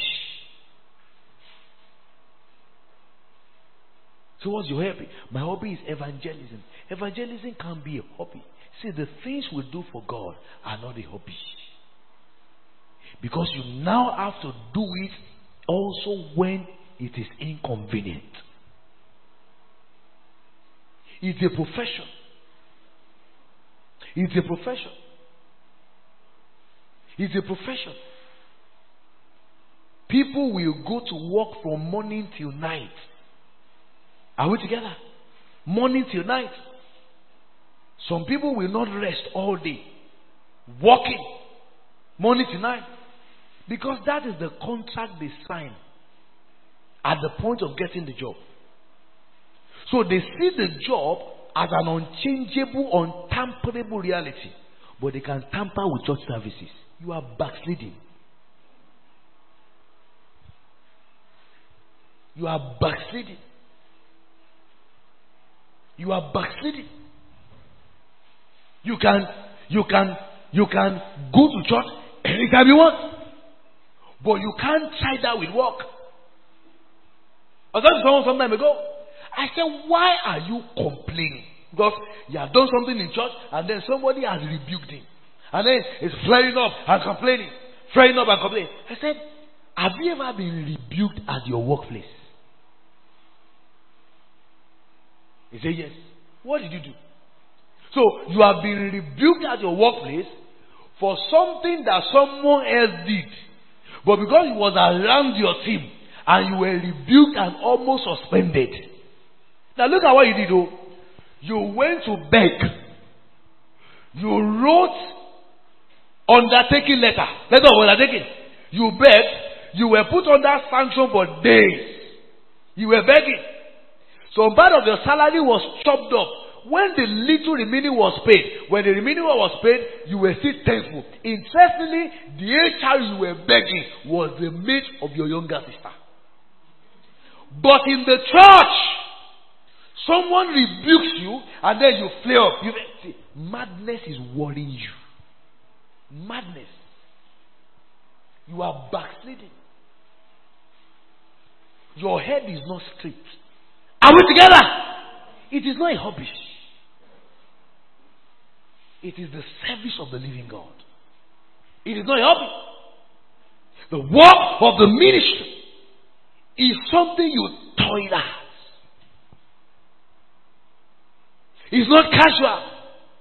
So what's your hobby? My hobby is evangelism. Evangelism can be a hobby. See, the things we do for God are not a hobby. Because you now have to do it also when it is inconvenient. It's a profession. It's a profession. It's a profession. People will go to work from morning till night. Are we together? Morning till night. Some people will not rest all day. Working. Morning till night. Because that is the contract they sign at the point of getting the job. So they see the job as an unchangeable, untamperable reality. But they can tamper with church services. You are backsliding. You are backsliding. You are backsliding. You can, you can, you can go to church anytime you want. But you can't try that with work. I was talking to someone some time ago. I said, why are you complaining? Because you have done something in church and then somebody has rebuked him. And then it's flaring up and complaining. Flaring up and complaining. I said, have you ever been rebuked at your workplace? He said, yes. What did you do? So, you have been rebuked at your workplace for something that someone else did. But because it was around your team and you were rebuked and almost suspended. Now look at what you did though. You went to beg. You wrote undertaking letter. Letter of undertaking. You begged. You were put under sanction for days. You were begging. So part of your salary was chopped up. When the little remaining was paid, when the remaining one was paid, you were still thankful. Interestingly, the H R you were begging was the mate of your younger sister. But in the church, someone rebukes you and then you flare up. You see, madness is worrying you. Madness. You are backsliding. Your head is not straight. Are we together? It is not a hobby. It is the service of the living God. It is not a hobby. The work of the ministry is something you toil at. It's not casual.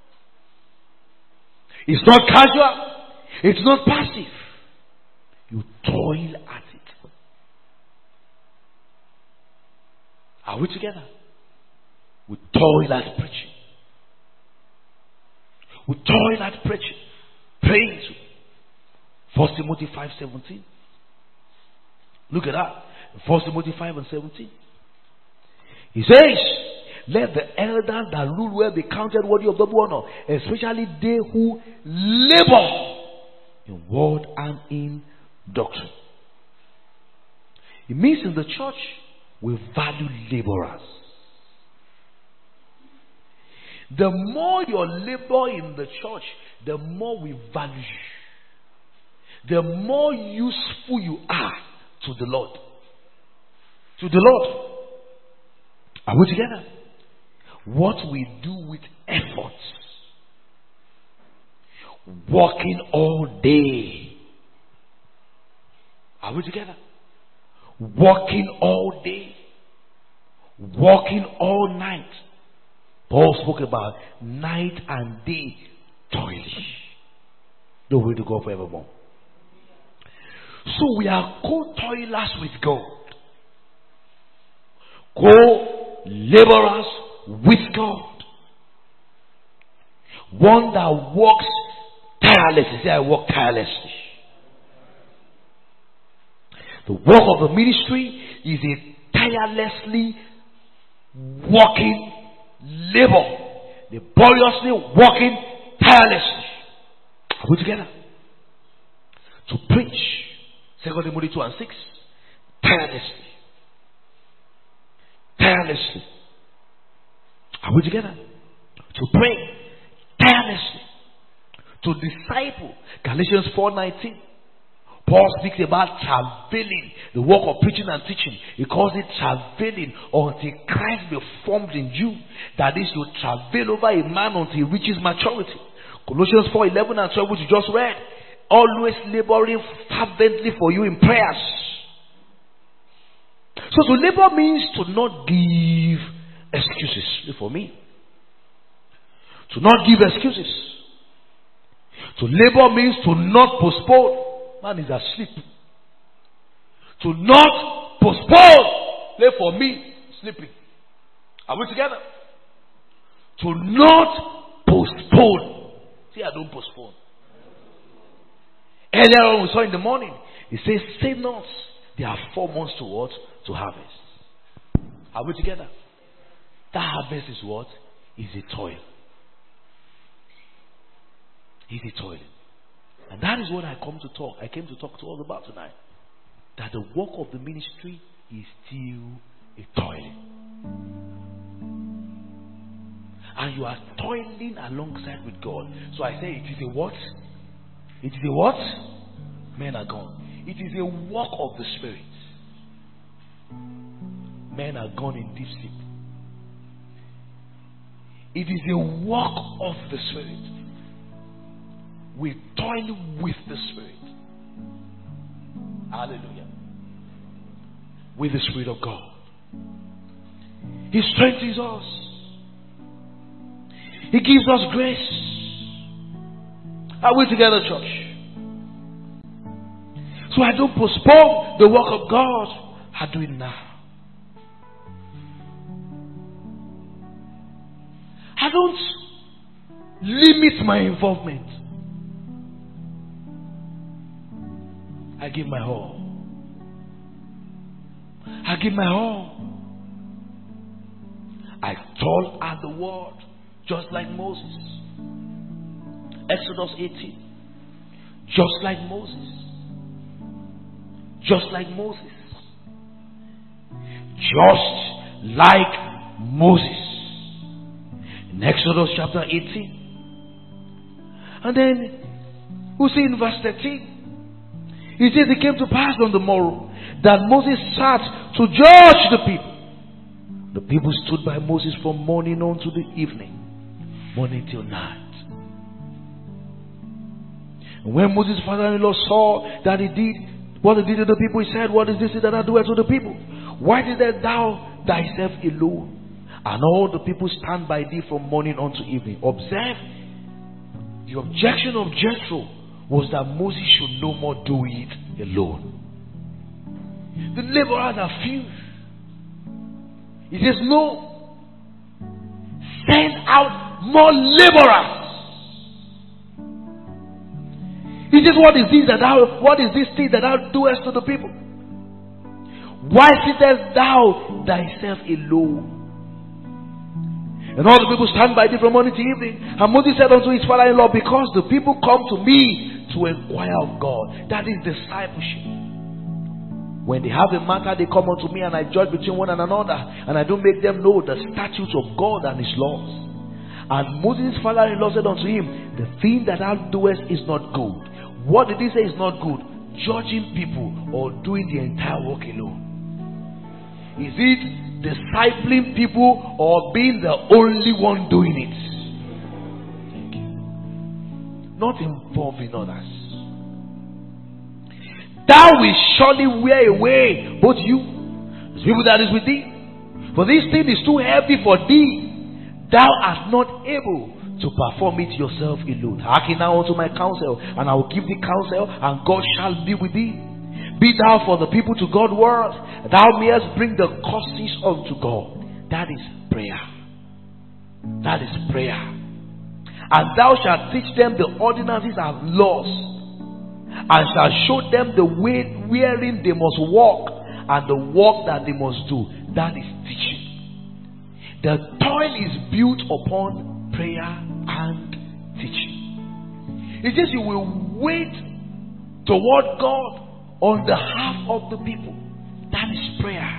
It's not casual. It's not passive. You toil at it. Are we together? We toil at preaching. We toil at preaching. Praying. First Timothy five seventeen. Look at that. First Timothy five and seventeen. He says, let the elders that rule well be counted worthy of double honor, especially they who labor in word and in doctrine. It means in the church we value laborers. The more your labor in the church, the more we value you. The more useful you are to the Lord. To the Lord. Are we together? What we do with effort. Working all day. Are we together? Working all day. Working all night. Paul spoke about night and day toiling. The way to go forevermore. So we are co-toilers with God. Co-laborers with God. One that works tirelessly. Say, I work tirelessly. The work of the ministry is a tirelessly working labor. Laboriously working tirelessly. Are we together? To preach. Second Timothy two and six. Tirelessly. Tirelessly. Are we together? To pray. Tirelessly. To disciple. Galatians four nineteen. Paul speaks about travailing, the work of preaching and teaching. He calls it travailing until Christ be formed in you. That is, you travail over a man until he reaches maturity. Colossians four eleven and twelve, which you just read. Always laboring fervently for you in prayers. So to labor means to not give excuses for me. To not give excuses. To labor means to not postpone. Man is asleep. To not postpone. Lay for me, sleeping. Are we together? To not postpone. See, I don't postpone. Earlier on we saw in the morning, it says, say not. There are four months to what? To harvest. Are we together? That harvest is what? Is a toil. Is a toil. And that is what I come to talk. I came to talk to us about tonight. That the work of the ministry is still a toiling. And you are toiling alongside with God. So I say it is a what? It is a what? Men are gone. It is a work of the Spirit. Men are gone in deep sleep. It is a work of the Spirit. We toil with the Spirit. Hallelujah. With the Spirit of God. He strengthens us. He gives us grace. Are we together, church? So I don't postpone the work of God. I do it now. I don't limit my involvement. I give my all. I give my all. I toil at the word, just like Moses. Exodus eighteen. Just like Moses. Just like Moses. Just like Moses. In Exodus chapter eighteen. And then we see in verse thirteen. He says it came to pass on the morrow that Moses sat to judge the people. The people stood by Moses from morning on to the evening, morning till night. And when Moses' father-in-law saw that he did what he did to the people, he said, what is this that I do to the people? Why did thou thyself alone, and all the people stand by thee from morning on to evening? Observe, the objection of Jethro was that Moses should no more do it alone. The laborers are few. He says, no, send out more laborers. He says, what is this that thou, what is this thing that thou doest to the people? Why sittest thou thyself alone? And all the people stand by thee from morning to evening. And Moses said unto his father-in-law, because the people come to me to inquire of God. That is discipleship. When they have a matter, they come unto me and I judge between one and another. And I do make them know the statutes of God and His laws. And Moses' father-in-law said unto him, the thing that thou doest is not good. What did he say is not good? Judging people or doing the entire work alone. Is it discipling people or being the only one doing it? Thank you. Not involving others. Thou wilt surely wear away both you, the people that is with thee. For this thing is too heavy for thee. Thou art not able to perform it yourself alone. Hearken now unto my counsel, and I will give thee counsel, and God shall be with thee. Be thou for the people to God's word, thou mayest bring the causes unto God. That is prayer. That is prayer. And thou shalt teach them the ordinances and laws, and shalt show them the way wherein they must walk, and the work that they must do. That is teaching. The toil is built upon prayer and teaching. It says you will wait toward God on the behalf of the people. That is prayer.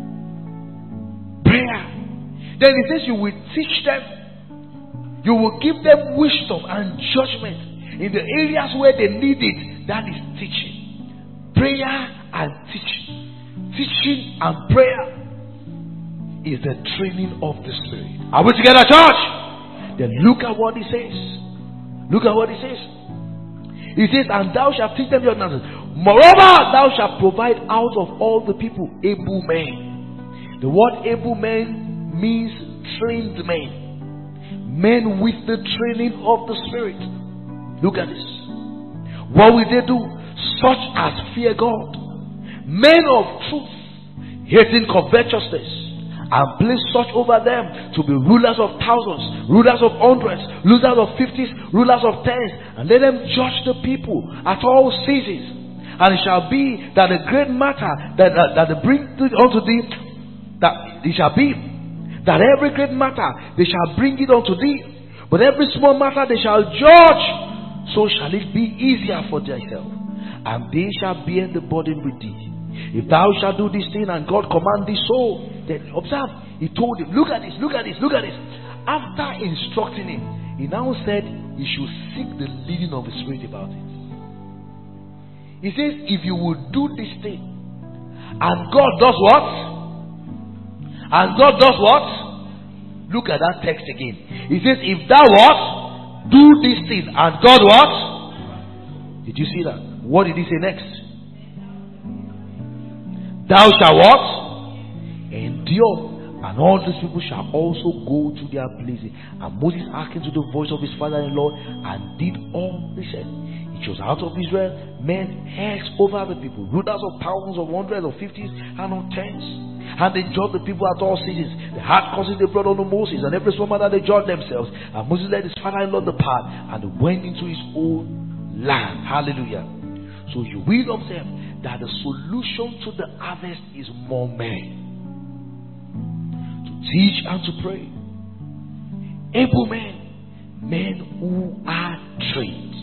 Prayer. Then it says you will teach them. You will give them wisdom and judgment in the areas where they need it. That is teaching. Prayer and teaching. Teaching and prayer is the training of the Spirit. Are we together, church? Then look at what he says. Look at what he says. He says, and thou shalt teach them your ordinances. Moreover, thou shalt provide out of all the people able men. The word able men means trained men. Men with the training of the Spirit. Look at this. What will they do? Such as fear God. Men of truth, hating covetousness, and place such over them to be rulers of thousands, rulers of hundreds, rulers of fifties, rulers of tens, and let them judge the people at all seasons. And it shall be that the great matter that, that, that they bring unto thee, that it shall be that every great matter they shall bring it unto thee, but every small matter they shall judge. So shall it be easier for thyself, and they shall bear the burden with thee. If thou shalt do this thing and God command thee so, then observe, he told him, look at this, look at this, look at this. After instructing him, he now said he should seek the leading of the Spirit about it. He says, if you will do this thing, and God does what? And God does what? Look at that text again. He says, if thou what? Do this thing, and God what? Did you see that? What did he say next? Thou shalt what? Endure. And all these people shall also go to their places. And Moses hearkened to the voice of his father-in-law and did all he said. He chose out of Israel men heads over the people, rulers of thousands, of hundreds, of fifties, and of tens. And they judged the people at all seasons. The hard causes they brought unto Moses, and every summer that they judged themselves. And Moses led his father-in-law depart, and went into his own land. Hallelujah. So you will observe that the solution to the harvest is more men. Teach and to pray. Able men, men who are trained.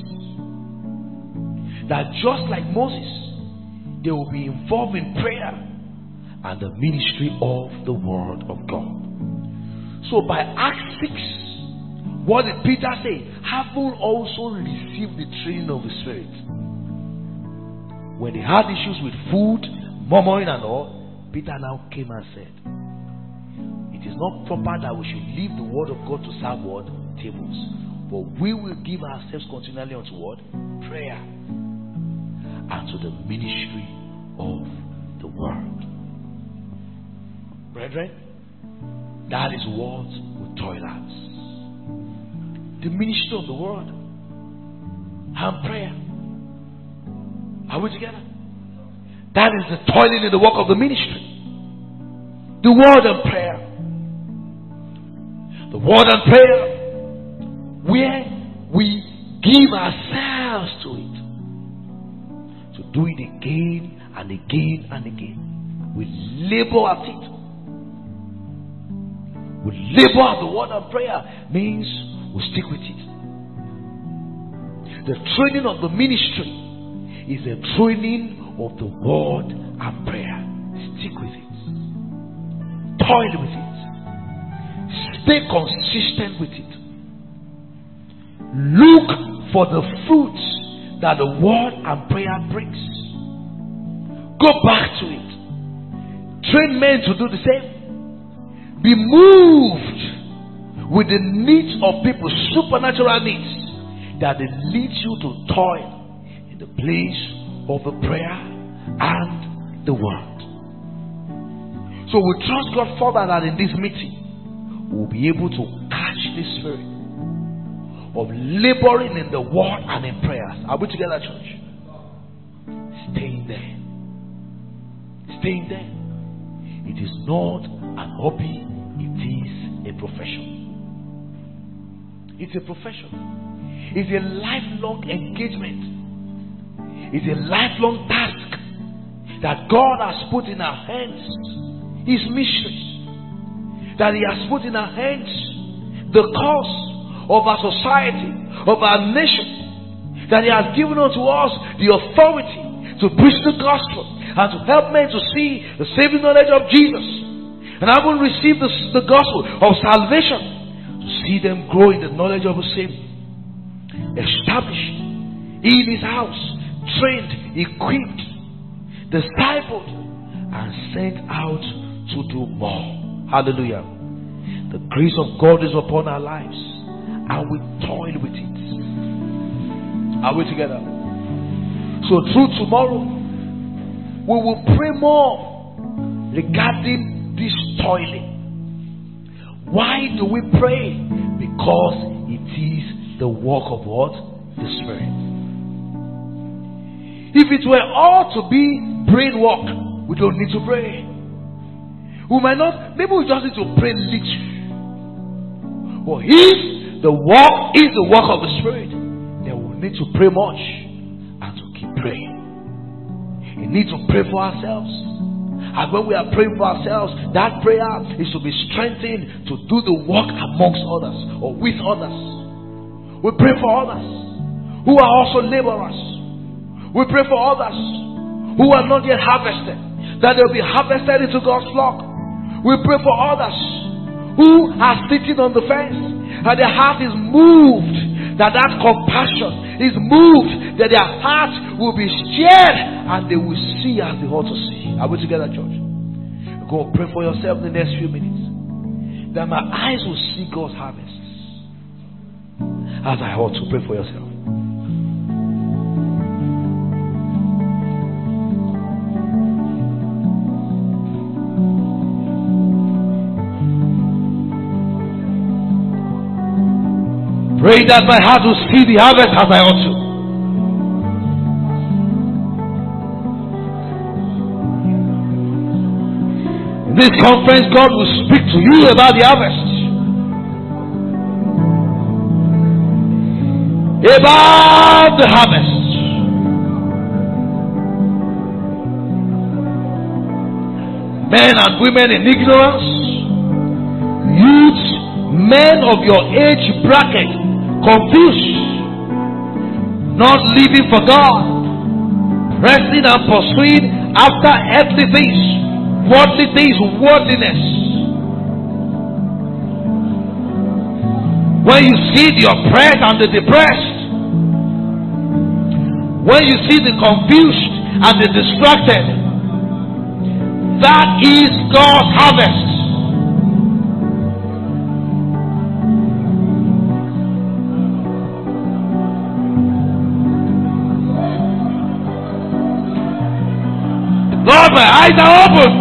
That just like Moses, they will be involved in prayer and the ministry of the word of God. So by Acts six, what did Peter say? Having also received the training of the Spirit. When they had issues with food, murmuring and all, Peter now came and said, it is not proper that we should leave the word of God to serve what? Tables. But we will give ourselves continually unto what? Prayer. And to the ministry of the word. Brethren, that is what we toil at. The ministry of the word. And prayer. Are we together? That is the toiling in the work of the ministry. The word and prayer. The word and prayer, where we give ourselves to it, to do it again and again and again. We labor at it. We labor at the word and prayer means we stick with it. The training of the ministry is the training of the word and prayer. Stick with it. Toil with it. Stay consistent with it. Look for the fruits that the word and prayer brings. Go back to it. Train men to do the same. Be moved with the needs of people, supernatural needs, that they lead you to toil in the place of the prayer and the word. So we trust God further that in this meeting we'll be able to catch this spirit of laboring in the word and in prayers. Are we together, church? Staying there. Staying there. It is not an hobby, it is a profession. It's a profession. It's a lifelong engagement. It's a lifelong task that God has put in our hands. His mission. That He has put in our hands the cause of our society, of our nation. That He has given unto us the authority to preach the gospel and to help men to see the saving knowledge of Jesus, and having received the, the gospel of salvation, to see them grow in the knowledge of the Savior, established in His house, trained, equipped, discipled, and sent out to do more. Hallelujah. The grace of God is upon our lives, and we toil with it. Are we together? So through tomorrow, we will pray more regarding this toiling. Why do we pray? Because it is the work of what? The Spirit. If it were all to be brain work, we don't need to pray. We might not, maybe we just need to pray little. But if the work is the work of the Spirit, then we need to pray much and to keep praying. We need to pray for ourselves. And when we are praying for ourselves, that prayer is to be strengthened to do the work amongst others or with others. We pray for others who are also laborers. We pray for others who are not yet harvested, that they will be harvested into God's flock. We pray for others who are sitting on the fence and their heart is moved, that that compassion is moved, that their heart will be stirred and they will see as they ought to see. Are we together, church? Go and pray for yourself in the next few minutes, that my eyes will see God's harvest as I ought to. Pray for yourself. Pray that my heart will see the harvest as I ought to. In this conference, God will speak to you about the harvest. About the harvest. Men and women in ignorance, youths, men of your age bracket, confused, not living for God, pressing and pursuing after earthly things, worldly things, worldliness. When you see the oppressed and the depressed, when you see the confused and the distracted, that is God's harvest. Lord, my eyes are open.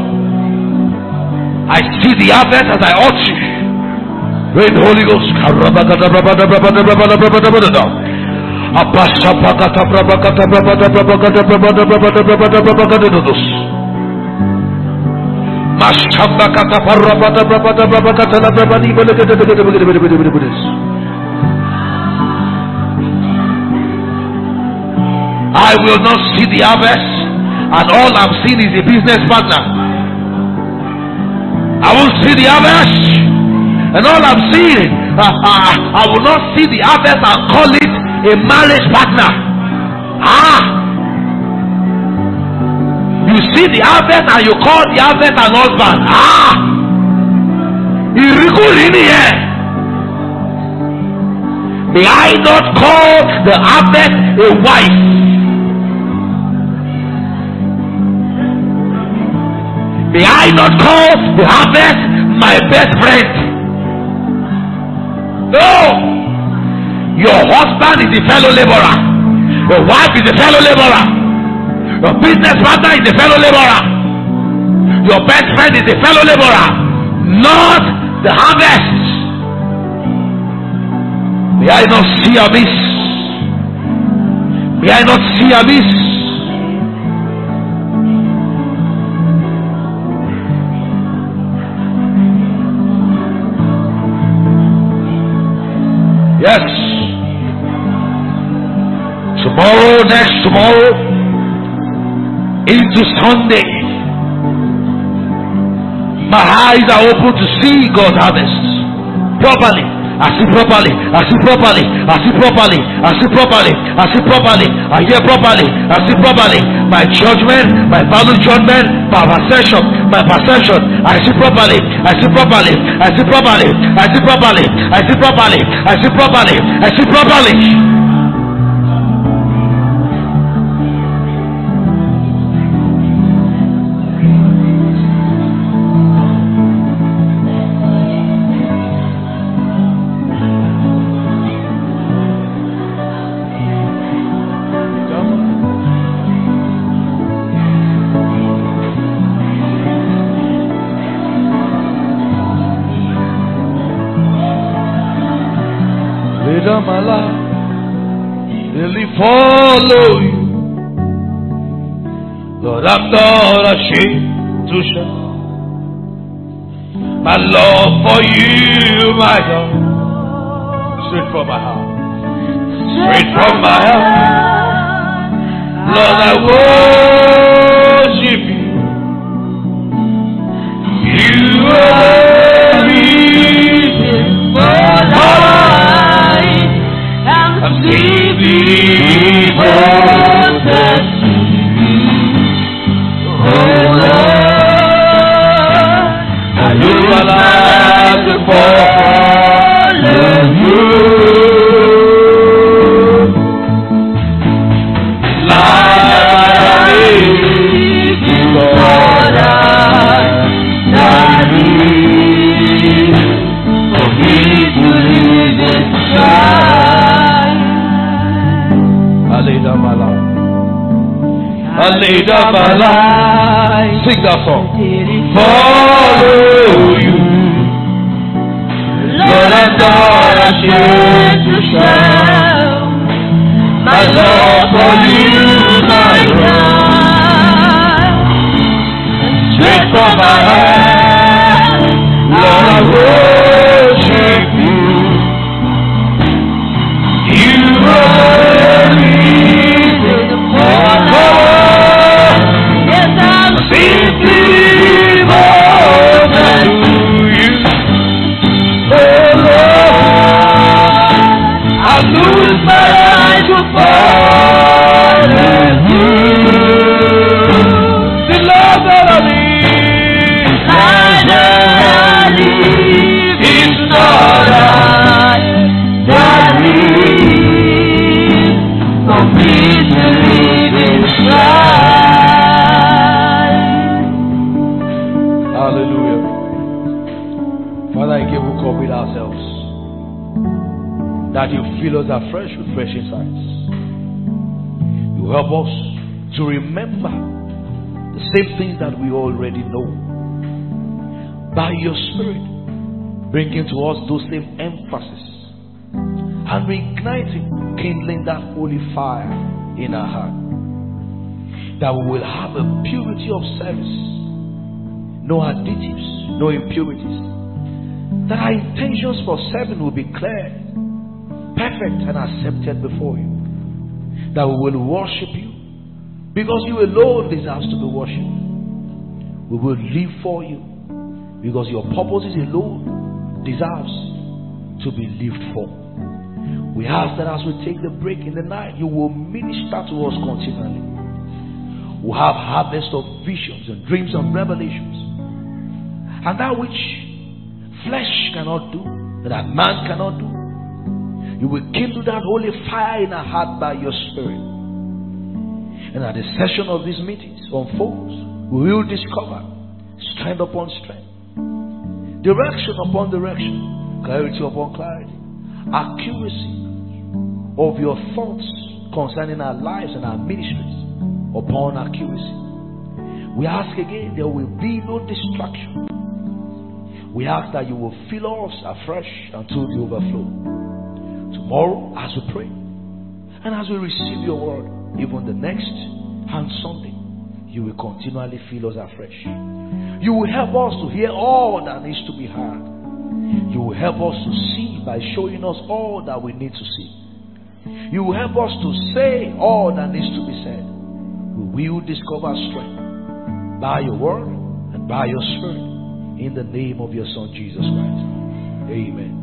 I see the harvest as I ought to. Pray the Holy Ghost. I will not see the harvest, and all I'm seeing is a business partner. I won't see the harvest, and all I'm seeing, uh, uh, I will not see the harvest and call it a marriage partner. Ah, you see the harvest and you call the harvest an husband. Ah, May I not call the harvest a wife. May I not call the harvest my best friend. No. Your husband is a fellow laborer. Your wife is a fellow laborer. Your business partner is a fellow laborer. Your best friend is a fellow laborer. Not the harvest. May I not see abyss. May I not see abyss. Yes. Tomorrow, next tomorrow, into Sunday, my eyes are open to see God's harvest properly. I see properly. I see properly. I see properly. I see properly. I see properly. I hear properly. I see properly. My judgment, my value judgment, my perception, my perception. I see properly. I see properly. I see properly. I see properly. I see properly. I see properly. I see properly. My life really follow you, Lord. I'm not ashamed to show my love for you, my God. Straight from my heart, straight from my heart, Lord. I worship you. You are the reason for life. I'm deeply devoted to you, oh Lord. I live my life to follow you. Life is what I need for me to live in Christ. I laid down my life. I laid down my life. Sing that song. Follow you, Lord. I'm not ashamed to show my love for you, my God. Straight from my heart, Lord, I worship you. You are me. That you fill us afresh with fresh insights. You help us to remember the same things that we already know. By your Spirit, bringing to us those same emphasis and reigniting, kindling that holy fire in our heart. That we will have a purity of service, no additives, no impurities. That our intentions for serving will be clear, perfect and accepted before you. That we will worship you because you alone deserves to be worshipped. We will live for you because your purposes alone deserves to be lived for. We ask that as we take the break in the night, you will minister to us continually. We'll have harvest of visions and dreams and revelations, and that which flesh cannot do, that man cannot do, You will kindle that holy fire in our heart by your Spirit. And at the session of these meetings unfolds, we will discover strength upon strength, direction upon direction, clarity upon clarity, accuracy of your thoughts concerning our lives and our ministries upon accuracy. We ask again, there will be no distraction. We ask that you will fill us afresh until the overflow. Tomorrow, as we pray, and as we receive your word, even the next and Sunday, you will continually fill us afresh. You will help us to hear all that needs to be heard. You will help us to see by showing us all that we need to see. You will help us to say all that needs to be said. We will discover strength by your word and by your Spirit, in the name of your Son Jesus Christ. Amen.